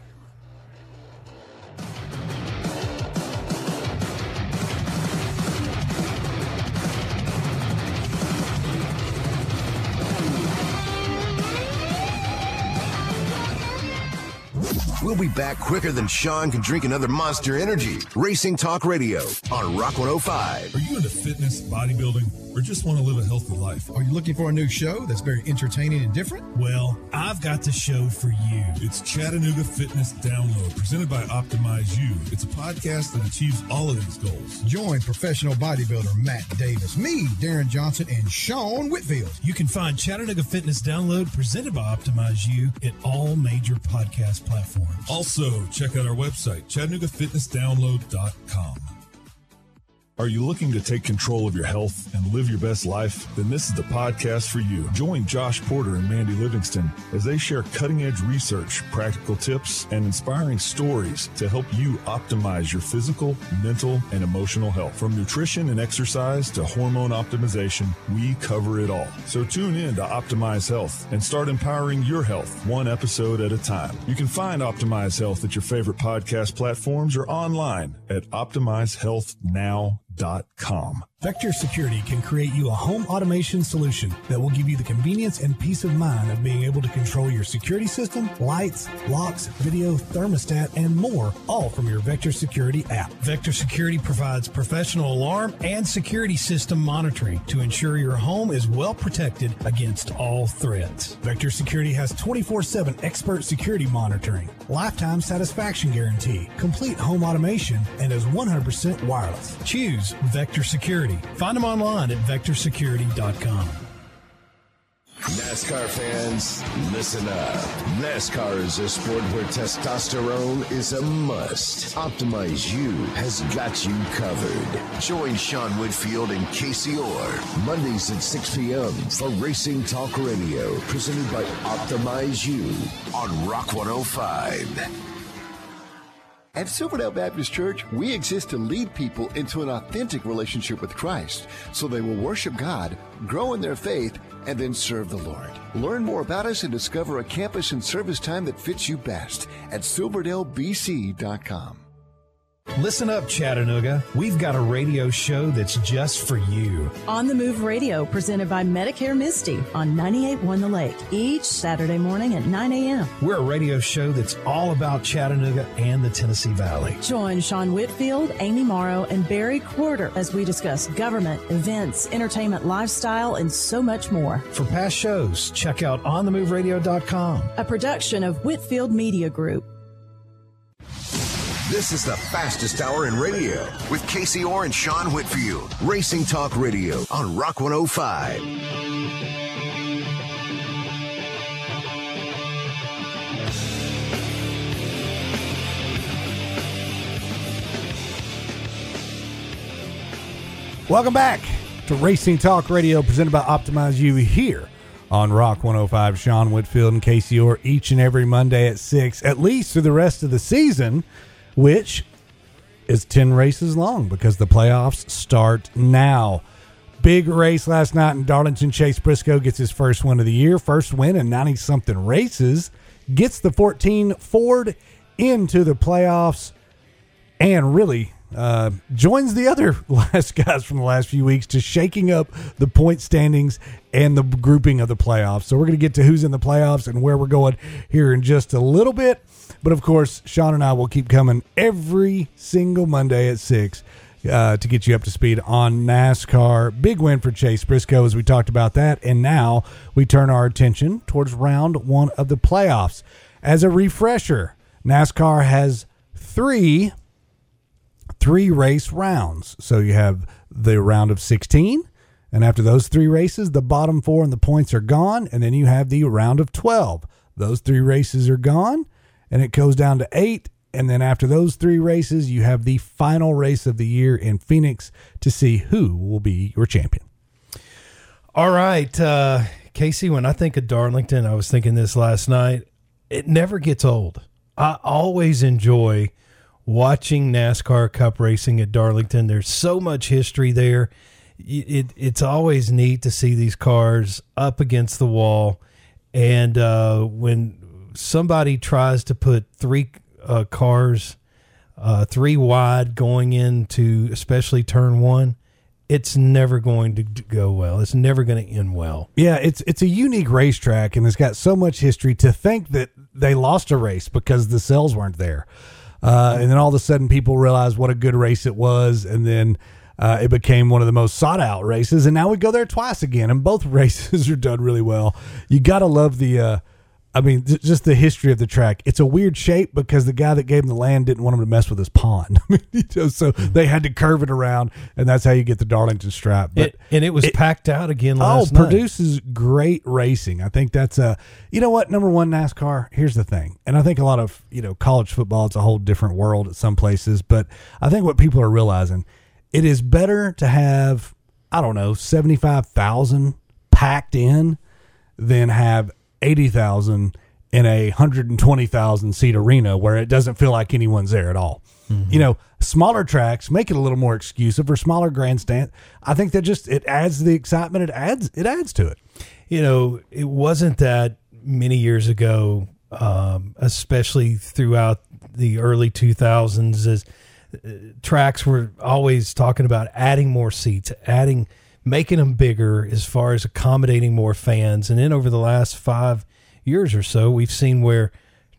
S1: We'll be back quicker than Sean can drink another Monster Energy. Racing Talk Radio on Rock 105.
S6: Are you into fitness, bodybuilding, or just want to live a healthy life?
S7: Are you looking for a new show that's very entertaining and different?
S6: Well, I've got the show for you. It's Chattanooga Fitness Download, presented by Optimize You. It's a podcast that achieves all of these goals.
S7: Join professional bodybuilder Matt Davis, me, Darren Johnson, and Sean Whitfield.
S6: You can find Chattanooga Fitness Download, presented by Optimize You, at all major podcast platforms. Also, check out our website, ChattanoogaFitnessDownload.com. Are you looking to take control of your health and live your best life? Then this is the podcast for you. Join Josh Porter and Mandy Livingston as they share cutting-edge research, practical tips, and inspiring stories to help you optimize your physical, mental, and emotional health. From nutrition and exercise to hormone optimization, we cover it all. So tune in to Optimize Health and start empowering your health one episode at a time. You can find Optimize Health at your favorite podcast platforms or online at OptimizeHealthNow.com.
S8: Vector Security can create you a home automation solution that will give you the convenience and peace of mind of being able to control your security system, lights, locks, video, thermostat, and more, all from your Vector Security app. Vector Security provides professional alarm and security system monitoring to ensure your home is well protected against all threats. Vector Security has 24/7 expert security monitoring, lifetime satisfaction guarantee, complete home automation, and is 100% wireless. Choose Vector Security. Find them online at vectorsecurity.com.
S1: NASCAR fans, listen up. NASCAR is a sport where testosterone is a must. Optimize You has got you covered. Join Sean Whitfield and Casey Orr Mondays at 6 p.m. for Racing Talk Radio, presented by Optimize You on Rock 105.
S9: At Silverdale Baptist Church, we exist to lead people into an authentic relationship with Christ so they will worship God, grow in their faith, and then serve the Lord. Learn more about us and discover a campus and service time that fits you best at silverdalebc.com.
S3: Listen up, Chattanooga. We've got a radio show that's just for you.
S10: On the Move Radio, presented by Medicare Misty on 98.1 The Lake, each Saturday morning at 9 a.m.
S3: We're a radio show that's all about Chattanooga and the Tennessee Valley.
S10: Join Sean Whitfield, Amy Morrow, and Barry Quarter as we discuss government, events, entertainment, lifestyle, and so much more.
S3: For past shows, check out onthemoveradio.com.
S10: A production of Whitfield Media Group.
S1: This is the fastest hour in radio with Casey Orr and Sean Whitfield. Racing Talk Radio on Rock 105.
S2: Welcome back to Racing Talk Radio, presented by Optimize You here on Rock 105. Sean Whitfield and Casey Orr each and every Monday at 6, at least through the rest of the season, which is 10 races long because the playoffs start now. Big race last night in Darlington. Chase Briscoe gets his first win of the year, first win in 90-something races, gets the 14 Ford into the playoffs, and really joins the other last guys from the last few weeks to shaking up the point standings and the grouping of the playoffs. So we're going to get to who's in the playoffs and where we're going here in just a little bit. But, of course, Sean and I will keep coming every single Monday at 6 to get you up to speed on NASCAR. Big win for Chase Briscoe as we talked about that. And now we turn our attention towards round one of the playoffs. As a refresher, NASCAR has three race rounds. So you have the round of 16. And after those 3 races, the bottom 4 and the points are gone. And then you have the round of 12. Those 3 races are gone. And it goes down to 8. And then after those 3 races, you have the final race of the year in Phoenix to see who will be your champion.
S3: All right, Casey, when I think of Darlington, I was thinking this last night, it never gets old. I always enjoy watching NASCAR Cup racing at Darlington. There's so much history there. It's always neat to see these cars up against the wall. And when somebody tries to put 3 cars 3 wide going into especially turn 1, it's never going to go well. It's never going to end well.
S2: Yeah, it's a unique racetrack, and it's got so much history. To think that they lost a race because the cells weren't there. And then all of a sudden people realized what a good race it was, and then it became one of the most sought-out races, and now we go there twice again, and both races are done really well. You got to love the just the history of the track. It's a weird shape because the guy that gave him the land didn't want him to mess with his pond. So they had to curve it around, and that's how you get the Darlington stripe. But
S3: it was packed out again last night.
S2: Produces great racing. I think that's number one, NASCAR. Here's the thing, and I think a lot of college football, it's a whole different world at some places. But I think what people are realizing it is better to have, I don't know, 75,000 packed in than have 80,000 in a 120,000 seat arena where it doesn't feel like anyone's there at all. Mm-hmm. You know, smaller tracks make it a little more exclusive, or smaller grandstand. I think that just, it adds the excitement. It adds to it.
S3: You know, it wasn't that many years ago, especially throughout the early 2000s, as tracks were always talking about adding more seats, making them bigger as far as accommodating more fans. And then over the last 5 years or so, we've seen where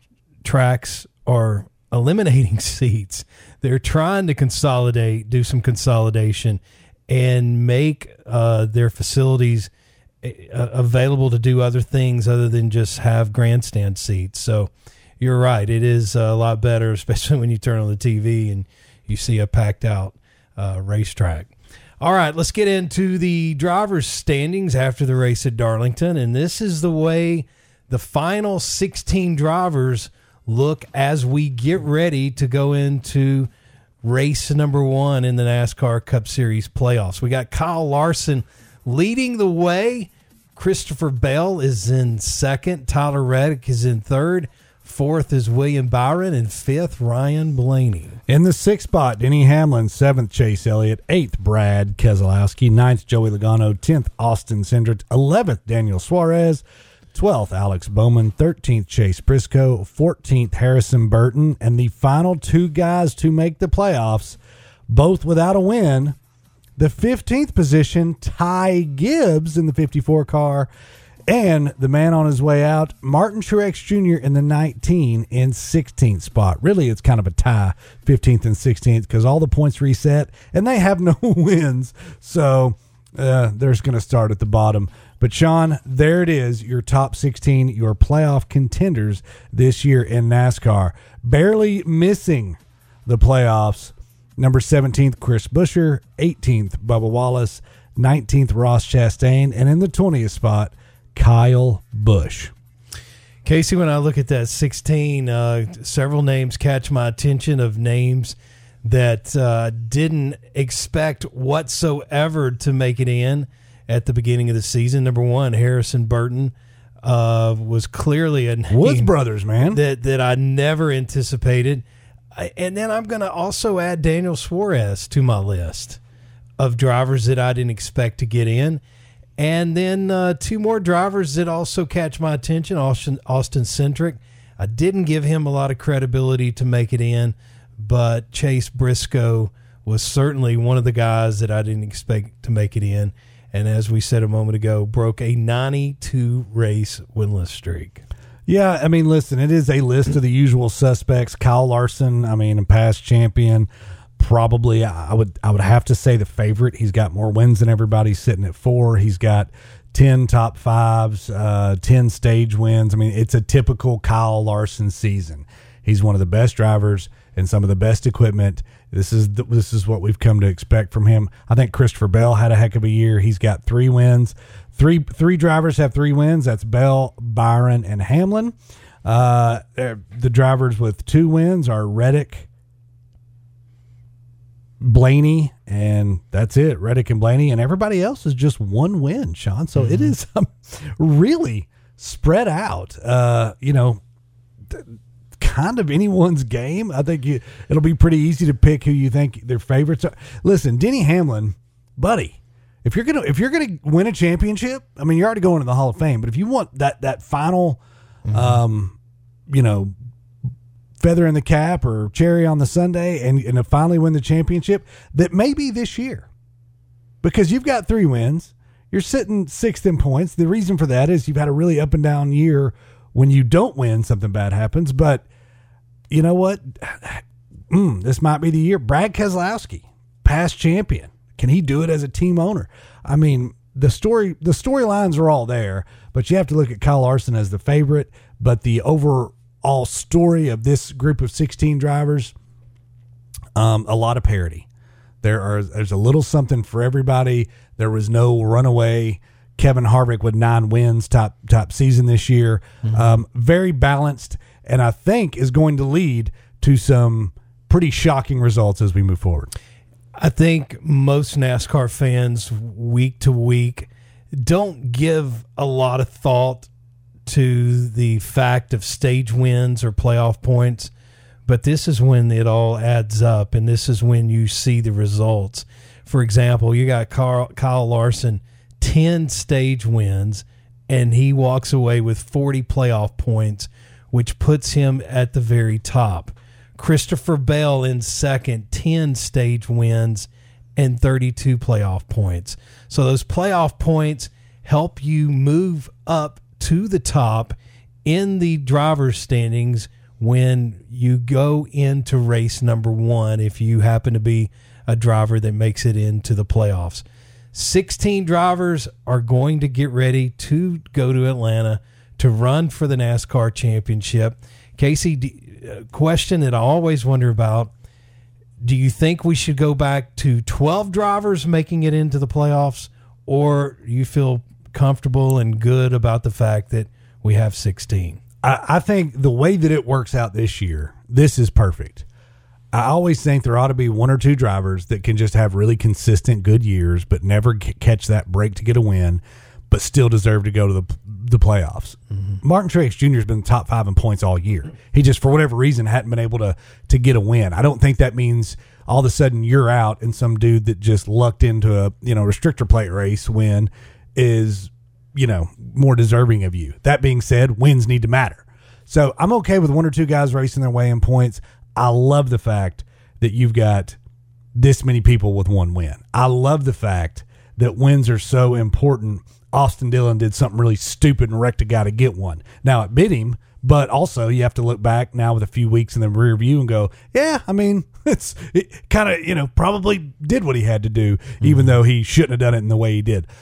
S3: tracks are eliminating seats. They're trying to do some consolidation, and make their facilities available to do other things other than just have grandstand seats. So you're right. It is a lot better, especially when you turn on the TV and you see a packed out racetrack. All right, let's get into the drivers' standings after the race at Darlington. And this is the way the final 16 drivers look as we get ready to go into race number 1 in the NASCAR Cup Series playoffs. We got Kyle Larson leading the way. Christopher Bell is in second. Tyler Reddick is in third. Fourth is William Byron, and fifth, Ryan Blaney.
S2: In the sixth spot, Denny Hamlin. Seventh, Chase Elliott. Eighth, Brad Keselowski. Ninth, Joey Logano. 10th, Austin Cindric. 11th, Daniel Suarez. 12th, Alex Bowman. 13th, Chase Briscoe. 14th, Harrison Burton. And the final two guys to make the playoffs, both without a win. The 15th position, Ty Gibbs in the 54 car. And the man on his way out, Martin Truex Jr. in the 19 and 16th spot. Really, it's kind of a tie, 15th and 16th, because all the points reset, and they have no wins. So they're going to start at the bottom. But, Sean, there it is, your top 16, your playoff contenders this year in NASCAR. Barely missing the playoffs. Number 17th, Chris Buescher. 18th, Bubba Wallace. 19th, Ross Chastain. And in the 20th spot, Kyle Busch.
S3: Casey, when I look at that 16, several names catch my attention, of names that didn't expect whatsoever to make it in at the beginning of the season. Number 1, Harrison Burton was clearly a name
S2: Woods Brothers, man,
S3: that I never anticipated. And then I'm going to also add Daniel Suarez to my list of drivers that I didn't expect to get in. And then two more drivers that also catch my attention. Austin Cindric. I didn't give him a lot of credibility to make it in, but Chase Briscoe was certainly one of the guys that I didn't expect to make it in. And as we said a moment ago, broke a 92-race winless streak.
S2: Yeah, I mean, listen, it is a list of the usual suspects. Kyle Larson, I mean, a past champion. Probably, I would have to say the favorite. He's got more wins than everybody, sitting at 4. He's got 10 top 5s, 10 stage wins. I mean, it's a typical Kyle Larson season. He's one of the best drivers and some of the best equipment. This is what we've come to expect from him. I think Christopher Bell had a heck of a year. He's got 3 wins. Three drivers have 3 wins. That's Bell, Byron, and Hamlin. The drivers with 2 wins are Reddick, Blaney, and that's it. Reddick and Blaney, and everybody else is just 1 win, Sean. So it is really spread out. Kind of anyone's game. I think it'll be pretty easy to pick who you think their favorites are. Listen, Denny Hamlin, buddy, if you're gonna win a championship, I mean, you're already going to the Hall of Fame. But if you want that final, feather in the cap or cherry on the sundae and to finally win the championship, that may be this year, because you've got 3 wins. You're sitting 6th in points. The reason for that is you've had a really up and down year. When you don't win, something bad happens. But you know what? This might be the year. Brad Keselowski, past champion. Can he do it as a team owner? I mean, the storylines are all there, but you have to look at Kyle Larson as the favorite. But the overall story of this group of 16 drivers, a lot of parity. There's a little something for everybody. There was no runaway Kevin Harvick with 9 wins, top season this year. Very balanced, and I think is going to lead to some pretty shocking results as we move forward.
S3: I think most NASCAR fans week to week don't give a lot of thought to the fact of stage wins or playoff points, but this is when it all adds up, and this is when you see the results. For example, you got Kyle Larson, 10 stage wins, and he walks away with 40 playoff points, which puts him at the very top. Christopher Bell in second, 10 stage wins and 32 playoff points. So those playoff points help you move up to the top in the driver's standings when you go into race number 1, if you happen to be a driver that makes it into the playoffs. 16 drivers are going to get ready to go to Atlanta to run for the NASCAR championship. Casey, question that I always wonder about, do you think we should go back to 12 drivers making it into the playoffs, or you feel comfortable and good about the fact that we have 16?
S2: I think the way that it works out this year, this is perfect. I always think there ought to be 1 or 2 drivers that can just have really consistent good years, but never catch that break to get a win, but still deserve to go to the playoffs. Mm-hmm. Martin Truex Jr. has been top 5 in points all year. He just, for whatever reason, hadn't been able to get a win. I don't think that means all of a sudden you're out and some dude that just lucked into a restrictor plate race win is more deserving of you. That being said, wins need to matter. So I'm okay with 1 or 2 guys racing their way in points. I love the fact that you've got this many people with 1 win. I love the fact that wins are so important. Austin Dillon did something really stupid and wrecked a guy to get one. Now it bit him, but also you have to look back now with a few weeks in the rear view and go, yeah, I mean, it kind of, probably did what he had to do, even though he shouldn't have done it in the way he did.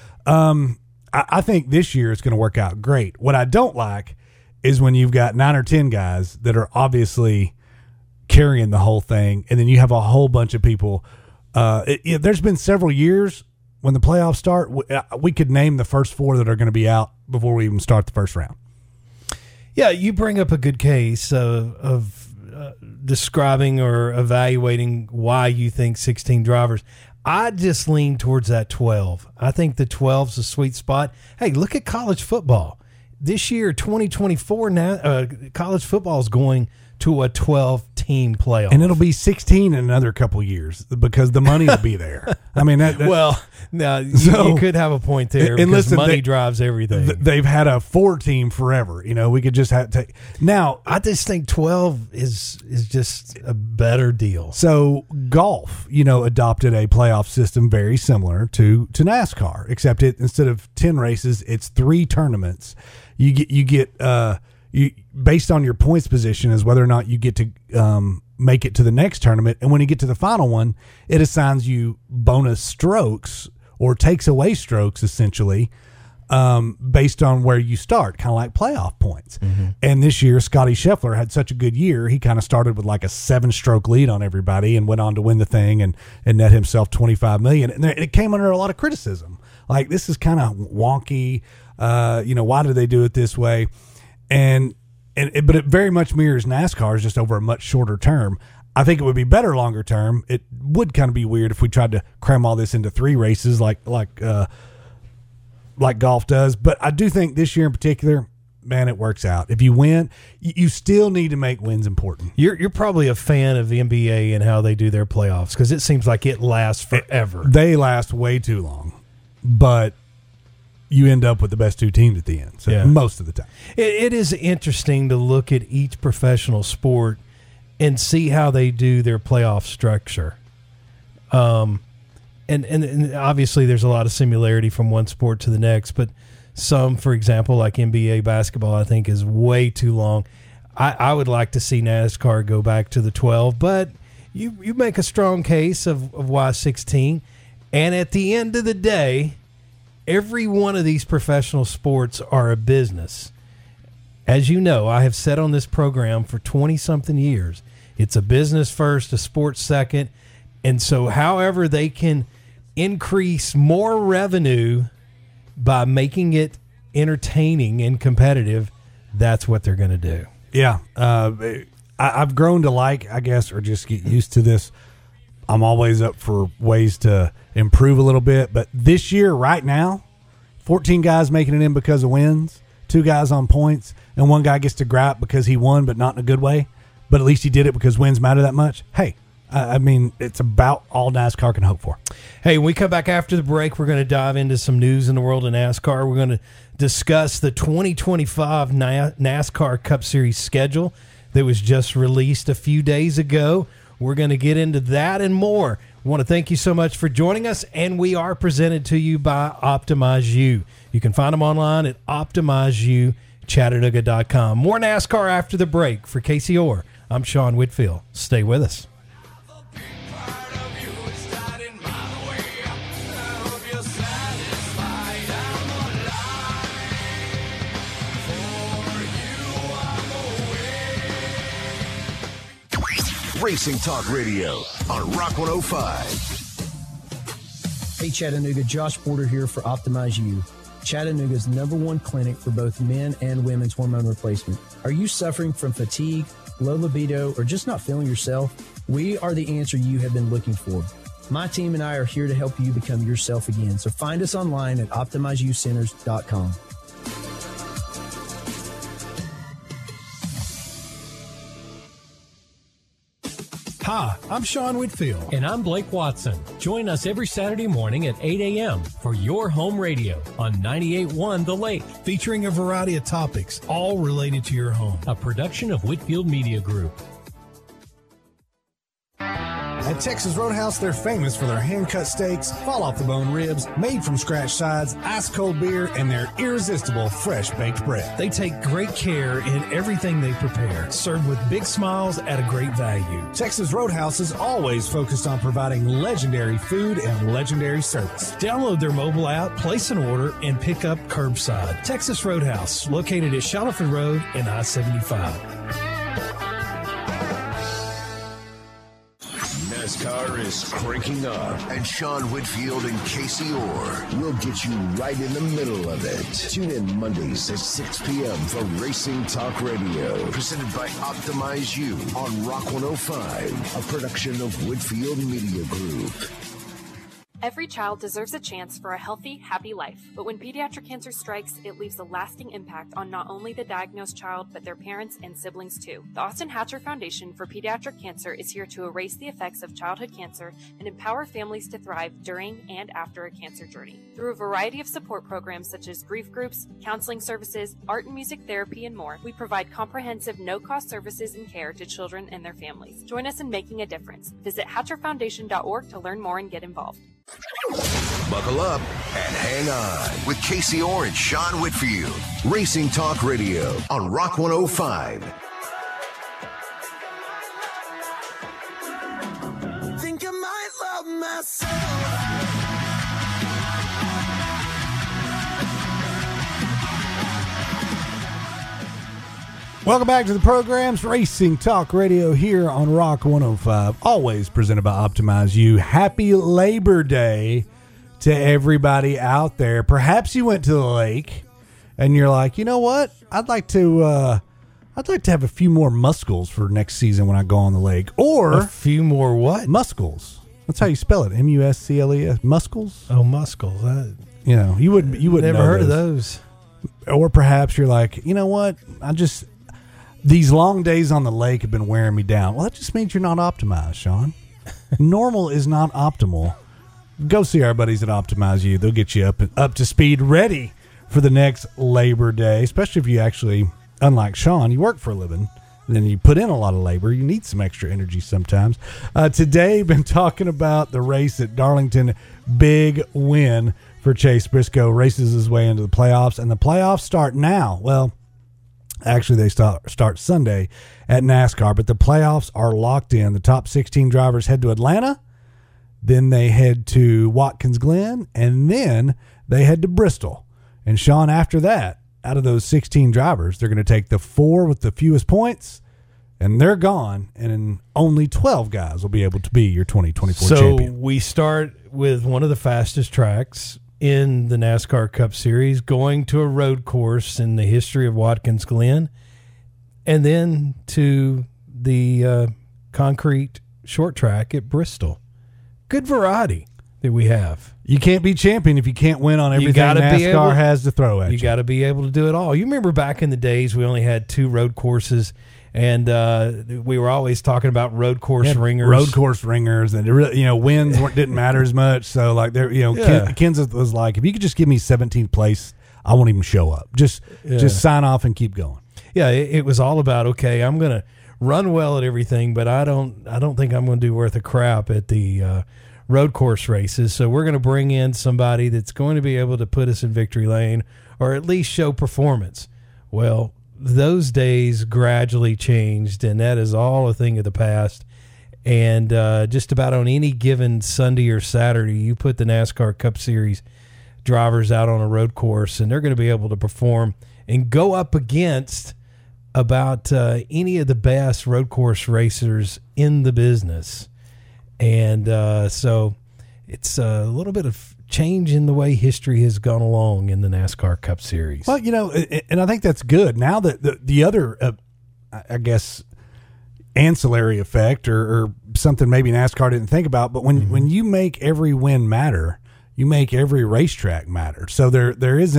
S2: I think this year it's going to work out great. What I don't like is when you've got 9 or 10 guys that are obviously carrying the whole thing, and then you have a whole bunch of people. There's been several years when the playoffs start, we could name the first 4 that are going to be out before we even start the first round.
S3: Yeah, you bring up a good case of describing or evaluating why you think 16 drivers. I just lean towards that 12. I think the 12's a sweet spot. Hey, look at college football. This year, 2024, now college football is going to a 12-team playoff.
S2: And it'll be 16 in another couple years because the money will be there. I mean,
S3: well, now you could have a point there because listen, money drives everything.
S2: They've had a 4-team forever. We could just have to take. Now,
S3: I just think 12 is just a better deal.
S2: So golf, adopted a playoff system very similar to NASCAR, except instead of 10 races, it's 3 tournaments. You get based on your points position is whether or not you get to make it to the next tournament. And when you get to the final one, it assigns you bonus strokes or takes away strokes, essentially, based on where you start, kind of like playoff points. Mm-hmm. And this year, Scotty Scheffler had such a good year. He kind of started with like a 7-stroke lead on everybody and went on to win the thing and net himself $25 million. And it came under a lot of criticism. Like, this is kind of wonky. Why do they do it this way? But it very much mirrors NASCAR's, just over a much shorter term. I think it would be better longer term. It would kind of be weird if we tried to cram all this into 3 races like golf does. But I do think this year in particular, man, it works out. If you win, you still need to make wins important.
S3: You're probably a fan of the NBA and how they do their playoffs because it seems like it lasts forever.
S2: They last way too long, but you end up with the best 2 teams at the end. So most of the time.
S3: It is interesting to look at each professional sport and see how they do their playoff structure. And obviously there's a lot of similarity from one sport to the next, but some, for example, like NBA basketball, I think is way too long. I would like to see NASCAR go back to the 12, but you make a strong case of why 16. And at the end of the day, every one of these professional sports are a business. As you know, I have said on this program for 20-something years, it's a business first, a sports second. And so however they can increase more revenue by making it entertaining and competitive, that's what they're going to do.
S2: Yeah. I've grown to like, I guess, or just get used to this. I'm always up for ways to improve a little bit. But this year, right now, 14 guys making it in because of wins, 2 guys on points, and 1 guy gets to gripe because he won, but not in a good way. But at least he did it because wins matter that much. Hey, I mean, it's about all NASCAR can hope for.
S3: Hey, when we come back after the break, we're going to dive into some news in the world of NASCAR. We're going to discuss the 2025 NASCAR Cup Series schedule that was just released a few days ago. We're going to get into that and more. We want to thank you so much for joining us, and we are presented to you by Optimize You. You can find them online at OptimizeYouChattanooga.com. More NASCAR after the break. For Casey Orr, I'm Sean Whitfield. Stay with us.
S1: Racing Talk Radio on Rock 105.
S11: Hey Chattanooga, Josh Porter here for Optimize You, Chattanooga's #1 clinic for both men and women's hormone replacement. Are you suffering from fatigue, low libido, or just not feeling yourself? We are the answer you have been looking for. My team and I are here to help you become yourself again, so find us online at OptimizeYouCenters.com.
S8: Hi, I'm Sean Whitfield.
S12: And I'm Blake Watson. Join us every Saturday morning at 8 a.m. for your home radio on 98.1 The Lake.
S8: Featuring a variety of topics, all related to your home.
S12: A production of Whitfield Media Group.
S8: At Texas Roadhouse, they're famous for their hand-cut steaks, fall-off-the-bone ribs, made-from-scratch sides, ice-cold beer, and their irresistible fresh-baked bread. They take great care in everything they prepare, served with big smiles at a great value. Texas Roadhouse is always focused on providing legendary food and legendary service. Download their mobile app, place an order, and pick up curbside. Texas Roadhouse, located at Shoniford Road and I-75.
S1: NASCAR is cranking up, and Sean Whitfield and Casey Orr will get you right in the middle of it. Tune in Mondays at 6 p.m. for Racing Talk Radio, presented by Optimize You on Rock 105, a production of Whitfield Media Group.
S13: Every child deserves a chance for a healthy, happy life. But when pediatric cancer strikes, it leaves a lasting impact on not only the diagnosed child, but their parents and siblings too. The Austin Hatcher Foundation for Pediatric Cancer is here to erase the effects of childhood cancer and empower families to thrive during and after a cancer journey. Through a variety of support programs such as grief groups, counseling services, art and music therapy, and more, we provide comprehensive, no-cost services and care to children and their families. Join us in making a difference. Visit HatcherFoundation.org to learn more and get involved.
S1: Buckle up and hang on with Casey Orr and Sean Whitfield. Racing Talk Radio on Rock 105.
S14: Think I might love myself.
S2: Welcome back to the programs, Racing Talk Radio here on Rock 105, always presented by Optimize You. Happy Labor Day to everybody out there. Perhaps you went to the lake and you're like, you know what? I'd like to have a few more muscles for next season when I go on the lake. Or
S3: a few more what?
S2: Muscles. That's how you spell it. M-U-S-C-L-E-S. Muscles.
S3: Oh, muscles.
S2: You know, you wouldn't
S3: never
S2: know
S3: heard of those.
S2: Or perhaps you're like, you know what? These long days on the lake have been wearing me down. Well, that just means you're not optimized, Sean. Normal is not optimal. Go see our buddies at Optimize You. They'll get you up to speed, ready for the next Labor Day, especially if you actually, unlike Sean, you work for a living. And then you put in a lot of labor. You need some extra energy sometimes. Today, been talking about the race at Darlington. Big win for Chase Briscoe. Races his way into the playoffs, and the playoffs start now. Well, actually, they start Sunday at NASCAR, but the playoffs are locked in. The top 16 drivers head to Atlanta, then they head to Watkins Glen, and then they head to Bristol. And Sean, after that, out of those 16 drivers, they're going to take the 4 with the fewest points, and they're gone, and only 12 guys will be able to be your 2024 champion.
S3: So we start with one of the fastest tracks in the NASCAR Cup Series, going to a road course in the history of Watkins Glen, and then to the concrete short track at Bristol. good variety that we have.
S2: You can't be champion if you can't win on everything NASCAR has to throw at you.
S3: You got to be able to do it all. You remember back in the days we only had 2 road courses, and we were always talking about road course ringers.
S2: Road course ringers, and wins didn't matter as much. So like Kansas was like, if you could just give me 17th place, I won't even show up. Just sign off and keep going.
S3: Yeah, it was all about, okay, I'm going to run well at everything, but I don't think I'm going to do worth a crap at the road course races. So we're going to bring in somebody that's going to be able to put us in victory lane or at least show performance. Well, those days gradually changed, and that is all a thing of the past. And just about on any given Sunday or Saturday, you put the NASCAR Cup Series drivers out on a road course, and they're going to be able to perform and go up against about any of the best road course racers in the business. And so it's a little bit of change in the way history has gone along in the NASCAR Cup Series.
S2: Well, and I think that's good. Now that the other, I guess, ancillary effect or something maybe NASCAR didn't think about, but when you make every win matter, you make every racetrack matter. So there's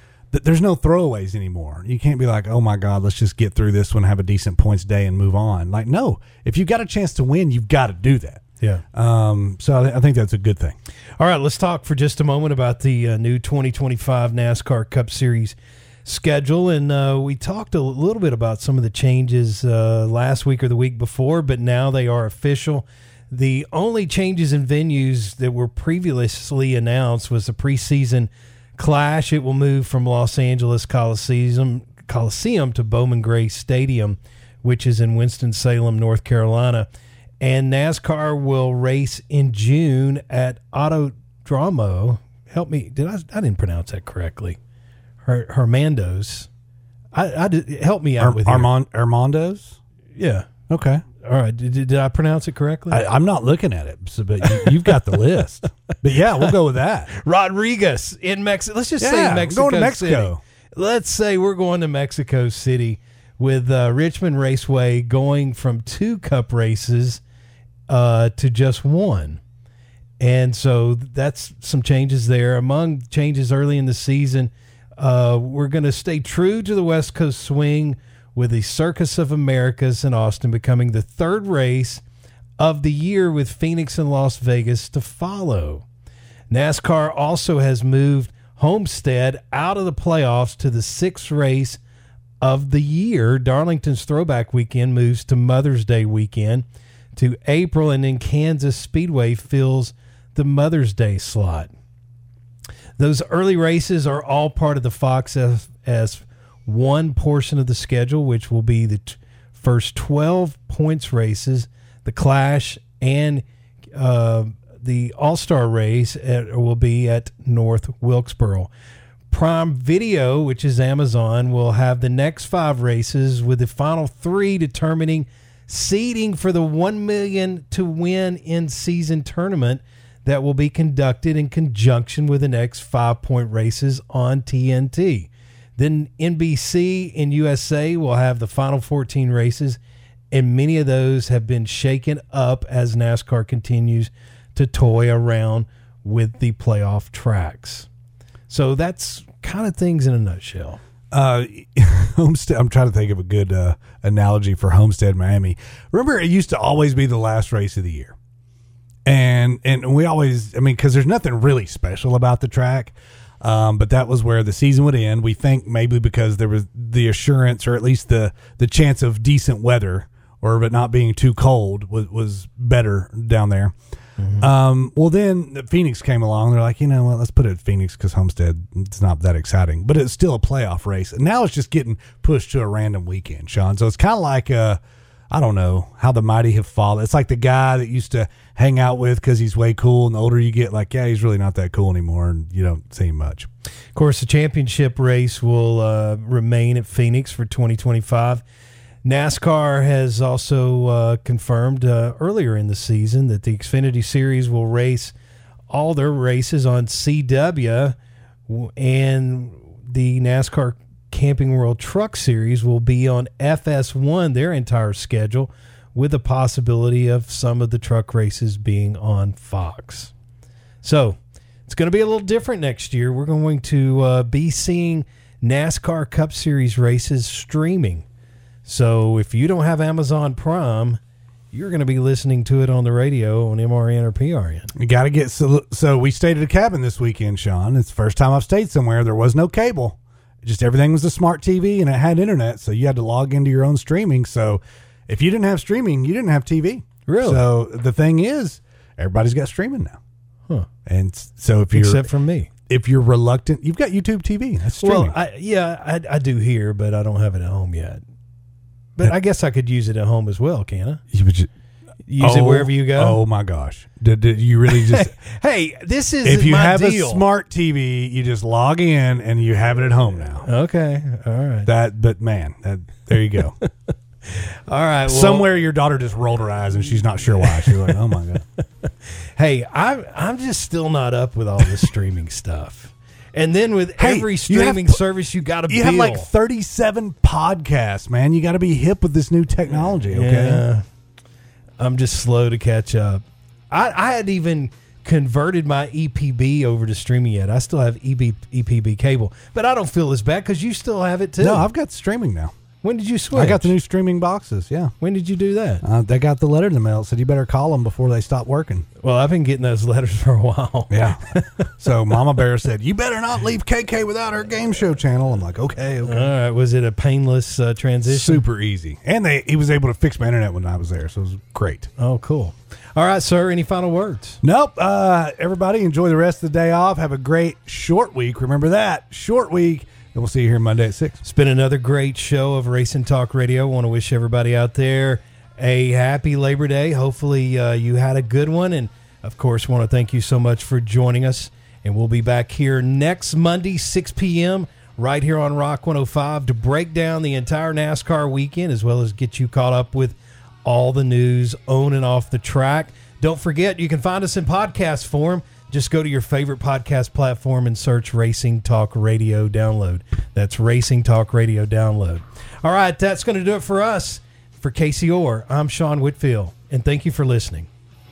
S2: no throwaways anymore. You can't be like, oh my God, let's just get through this one, have a decent points day and move on. Like, no, if you've got a chance to win, you've got to do that.
S3: Yeah.
S2: So I think that's a good thing.
S3: All right, let's talk for just a moment about the new 2025 NASCAR Cup Series schedule. And we talked a little bit about some of the changes last week or the week before, but now they are official. The only changes in venues that were previously announced was the preseason Clash. It will move from Los Angeles Coliseum to Bowman Gray Stadium, which is in Winston-Salem, North Carolina. And NASCAR will race in June at Autodromo. Help me, I didn't pronounce that correctly. Hermando's. Help me out with
S2: Armando's?
S3: Yeah.
S2: Okay.
S3: All right. Did I pronounce it correctly?
S2: I'm not looking at it, but you've got the list. But yeah, we'll go with that.
S3: Rodriguez in Mexico. Let's just say Mexico.
S2: Going to Mexico.
S3: City. Let's say we're going to Mexico City with Richmond Raceway going from 2 Cup races to just 1. And so that's some changes there. Among changes early in the season, we're going to stay true to the West Coast swing with the Circus of Americas in Austin becoming the 3rd race of the year with Phoenix and Las Vegas to follow. NASCAR also has moved Homestead out of the playoffs to the 6th race of the year. Darlington's Throwback Weekend moves to Mother's Day weekend to April, and then Kansas Speedway fills the Mother's Day slot. Those early races are all part of the Fox as one portion of the schedule, which will be the first 12 points races, the Clash, and the All-Star race will be at North Wilkesboro. Prime Video, which is Amazon, will have the next 5 races, with the final 3 determining seeding for the $1 million to win in season tournament that will be conducted in conjunction with the next 5-point races on TNT. Then NBC and USA will have the final 14 races, and many of those have been shaken up as NASCAR continues to toy around with the playoff tracks. So that's kind of things in a nutshell.
S2: Homestead. I'm trying to think of a good analogy for Homestead, Miami. Remember, it used to always be the last race of the year, and we always, because there's nothing really special about the track, but that was where the season would end. We think maybe because there was the assurance, or at least the chance of decent weather, or of it not being too cold was better down there. Mm-hmm. Well, then Phoenix came along. They're like, let's put it at Phoenix because Homestead, it's not that exciting, but it's still a playoff race. And now it's just getting pushed to a random weekend, Sean. So it's kind of like, I don't know how the mighty have fallen. It's like the guy that used to hang out with because he's way cool. And the older you get, like, yeah, he's really not that cool anymore. And you don't see him much.
S3: Of course, the championship race will remain at Phoenix for 2025. NASCAR has also confirmed earlier in the season that the Xfinity Series will race all their races on CW, and the NASCAR Camping World Truck Series will be on FS1, their entire schedule, with the possibility of some of the truck races being on Fox. So it's going to be a little different next year. We're going to be seeing NASCAR Cup Series races streaming. So if you don't have Amazon Prime, you're going to be listening to it on the radio on MRN or PRN.
S2: You got to get so we stayed at a cabin this weekend, Sean. It's the first time I've stayed somewhere. There was no cable. Just everything was a smart TV and it had internet, so you had to log into your own streaming. So if you didn't have streaming, you didn't have TV.
S3: Really?
S2: So the thing is, everybody's got streaming now.
S3: Huh.
S2: And so if you're
S3: except for me,
S2: if you're reluctant, you've got YouTube TV. That's streaming.
S3: Well, I do here, but I don't have it at home yet. But I guess I could use it at home as well, can I? Use it wherever you go?
S2: Oh, my gosh. Did you really just...
S3: Hey, this is
S2: if you
S3: my
S2: have
S3: deal.
S2: a smart TV, you just log in and you have it at home now.
S3: Okay. All right.
S2: But man, there you go.
S3: All right. Well,
S2: somewhere your daughter just rolled her eyes and she's not sure why. She's like, oh, my God.
S3: Hey, I'm just still not up with all this streaming stuff. And then with every streaming service, you got to
S2: You have like 37 podcasts, man. You got to be hip with this new technology, okay?
S3: Yeah. I'm just slow to catch up. I hadn't even converted my EPB over to streaming yet. I still have EPB cable. But I don't feel as bad because you still have it too.
S2: No, I've got streaming now.
S3: When did you switch?
S2: I got the new streaming boxes, yeah.
S3: When did you do that?
S2: They got the letter in the mail. It said you better call them before they stop working.
S3: Well, I've been getting those letters for a while.
S2: Yeah. So Mama Bear said, you better not leave KK without her game show channel. I'm like, okay.
S3: All right. Was it a painless transition?
S2: Super easy. And he was able to fix my internet when I was there, so it was great.
S3: Oh, cool. All right, sir. Any final words?
S2: Nope. Everybody enjoy the rest of the day off. Have a great short week. Remember that. Short week. And we'll see you here Monday at 6.
S3: It's been another great show of Racing Talk Radio. I want to wish everybody out there a happy Labor Day. Hopefully you had a good one. And, of course, want to thank you so much for joining us. And we'll be back here next Monday, 6 p.m., right here on Rock 105 to break down the entire NASCAR weekend as well as get you caught up with all the news on and off the track. Don't forget, you can find us in podcast form. Just go to your favorite podcast platform and search Racing Talk Radio Download. That's Racing Talk Radio Download. All right, that's going to do it for us. For Casey Orr, I'm Sean Whitfield, and thank you for listening.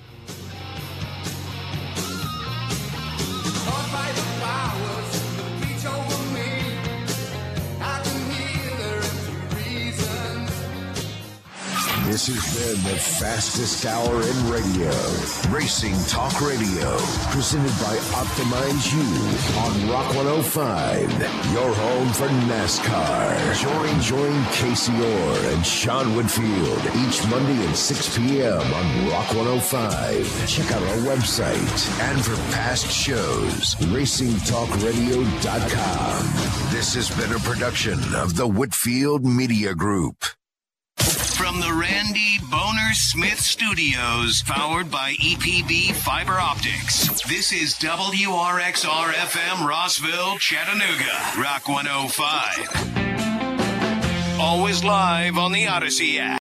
S1: This has been the fastest hour in radio. Racing Talk Radio. Presented by Optimize You on Rock 105. Your home for NASCAR. Join Casey Orr and Sean Whitfield each Monday at 6 p.m. on Rock 105. Check out our website. And for past shows, racingtalkradio.com. This has been a production of the Whitfield Media Group.
S15: From the Randy Boner Smith Studios, powered by EPB Fiber Optics. This is WRXR FM Rossville, Chattanooga, Rock 105. Always live on the Odyssey app.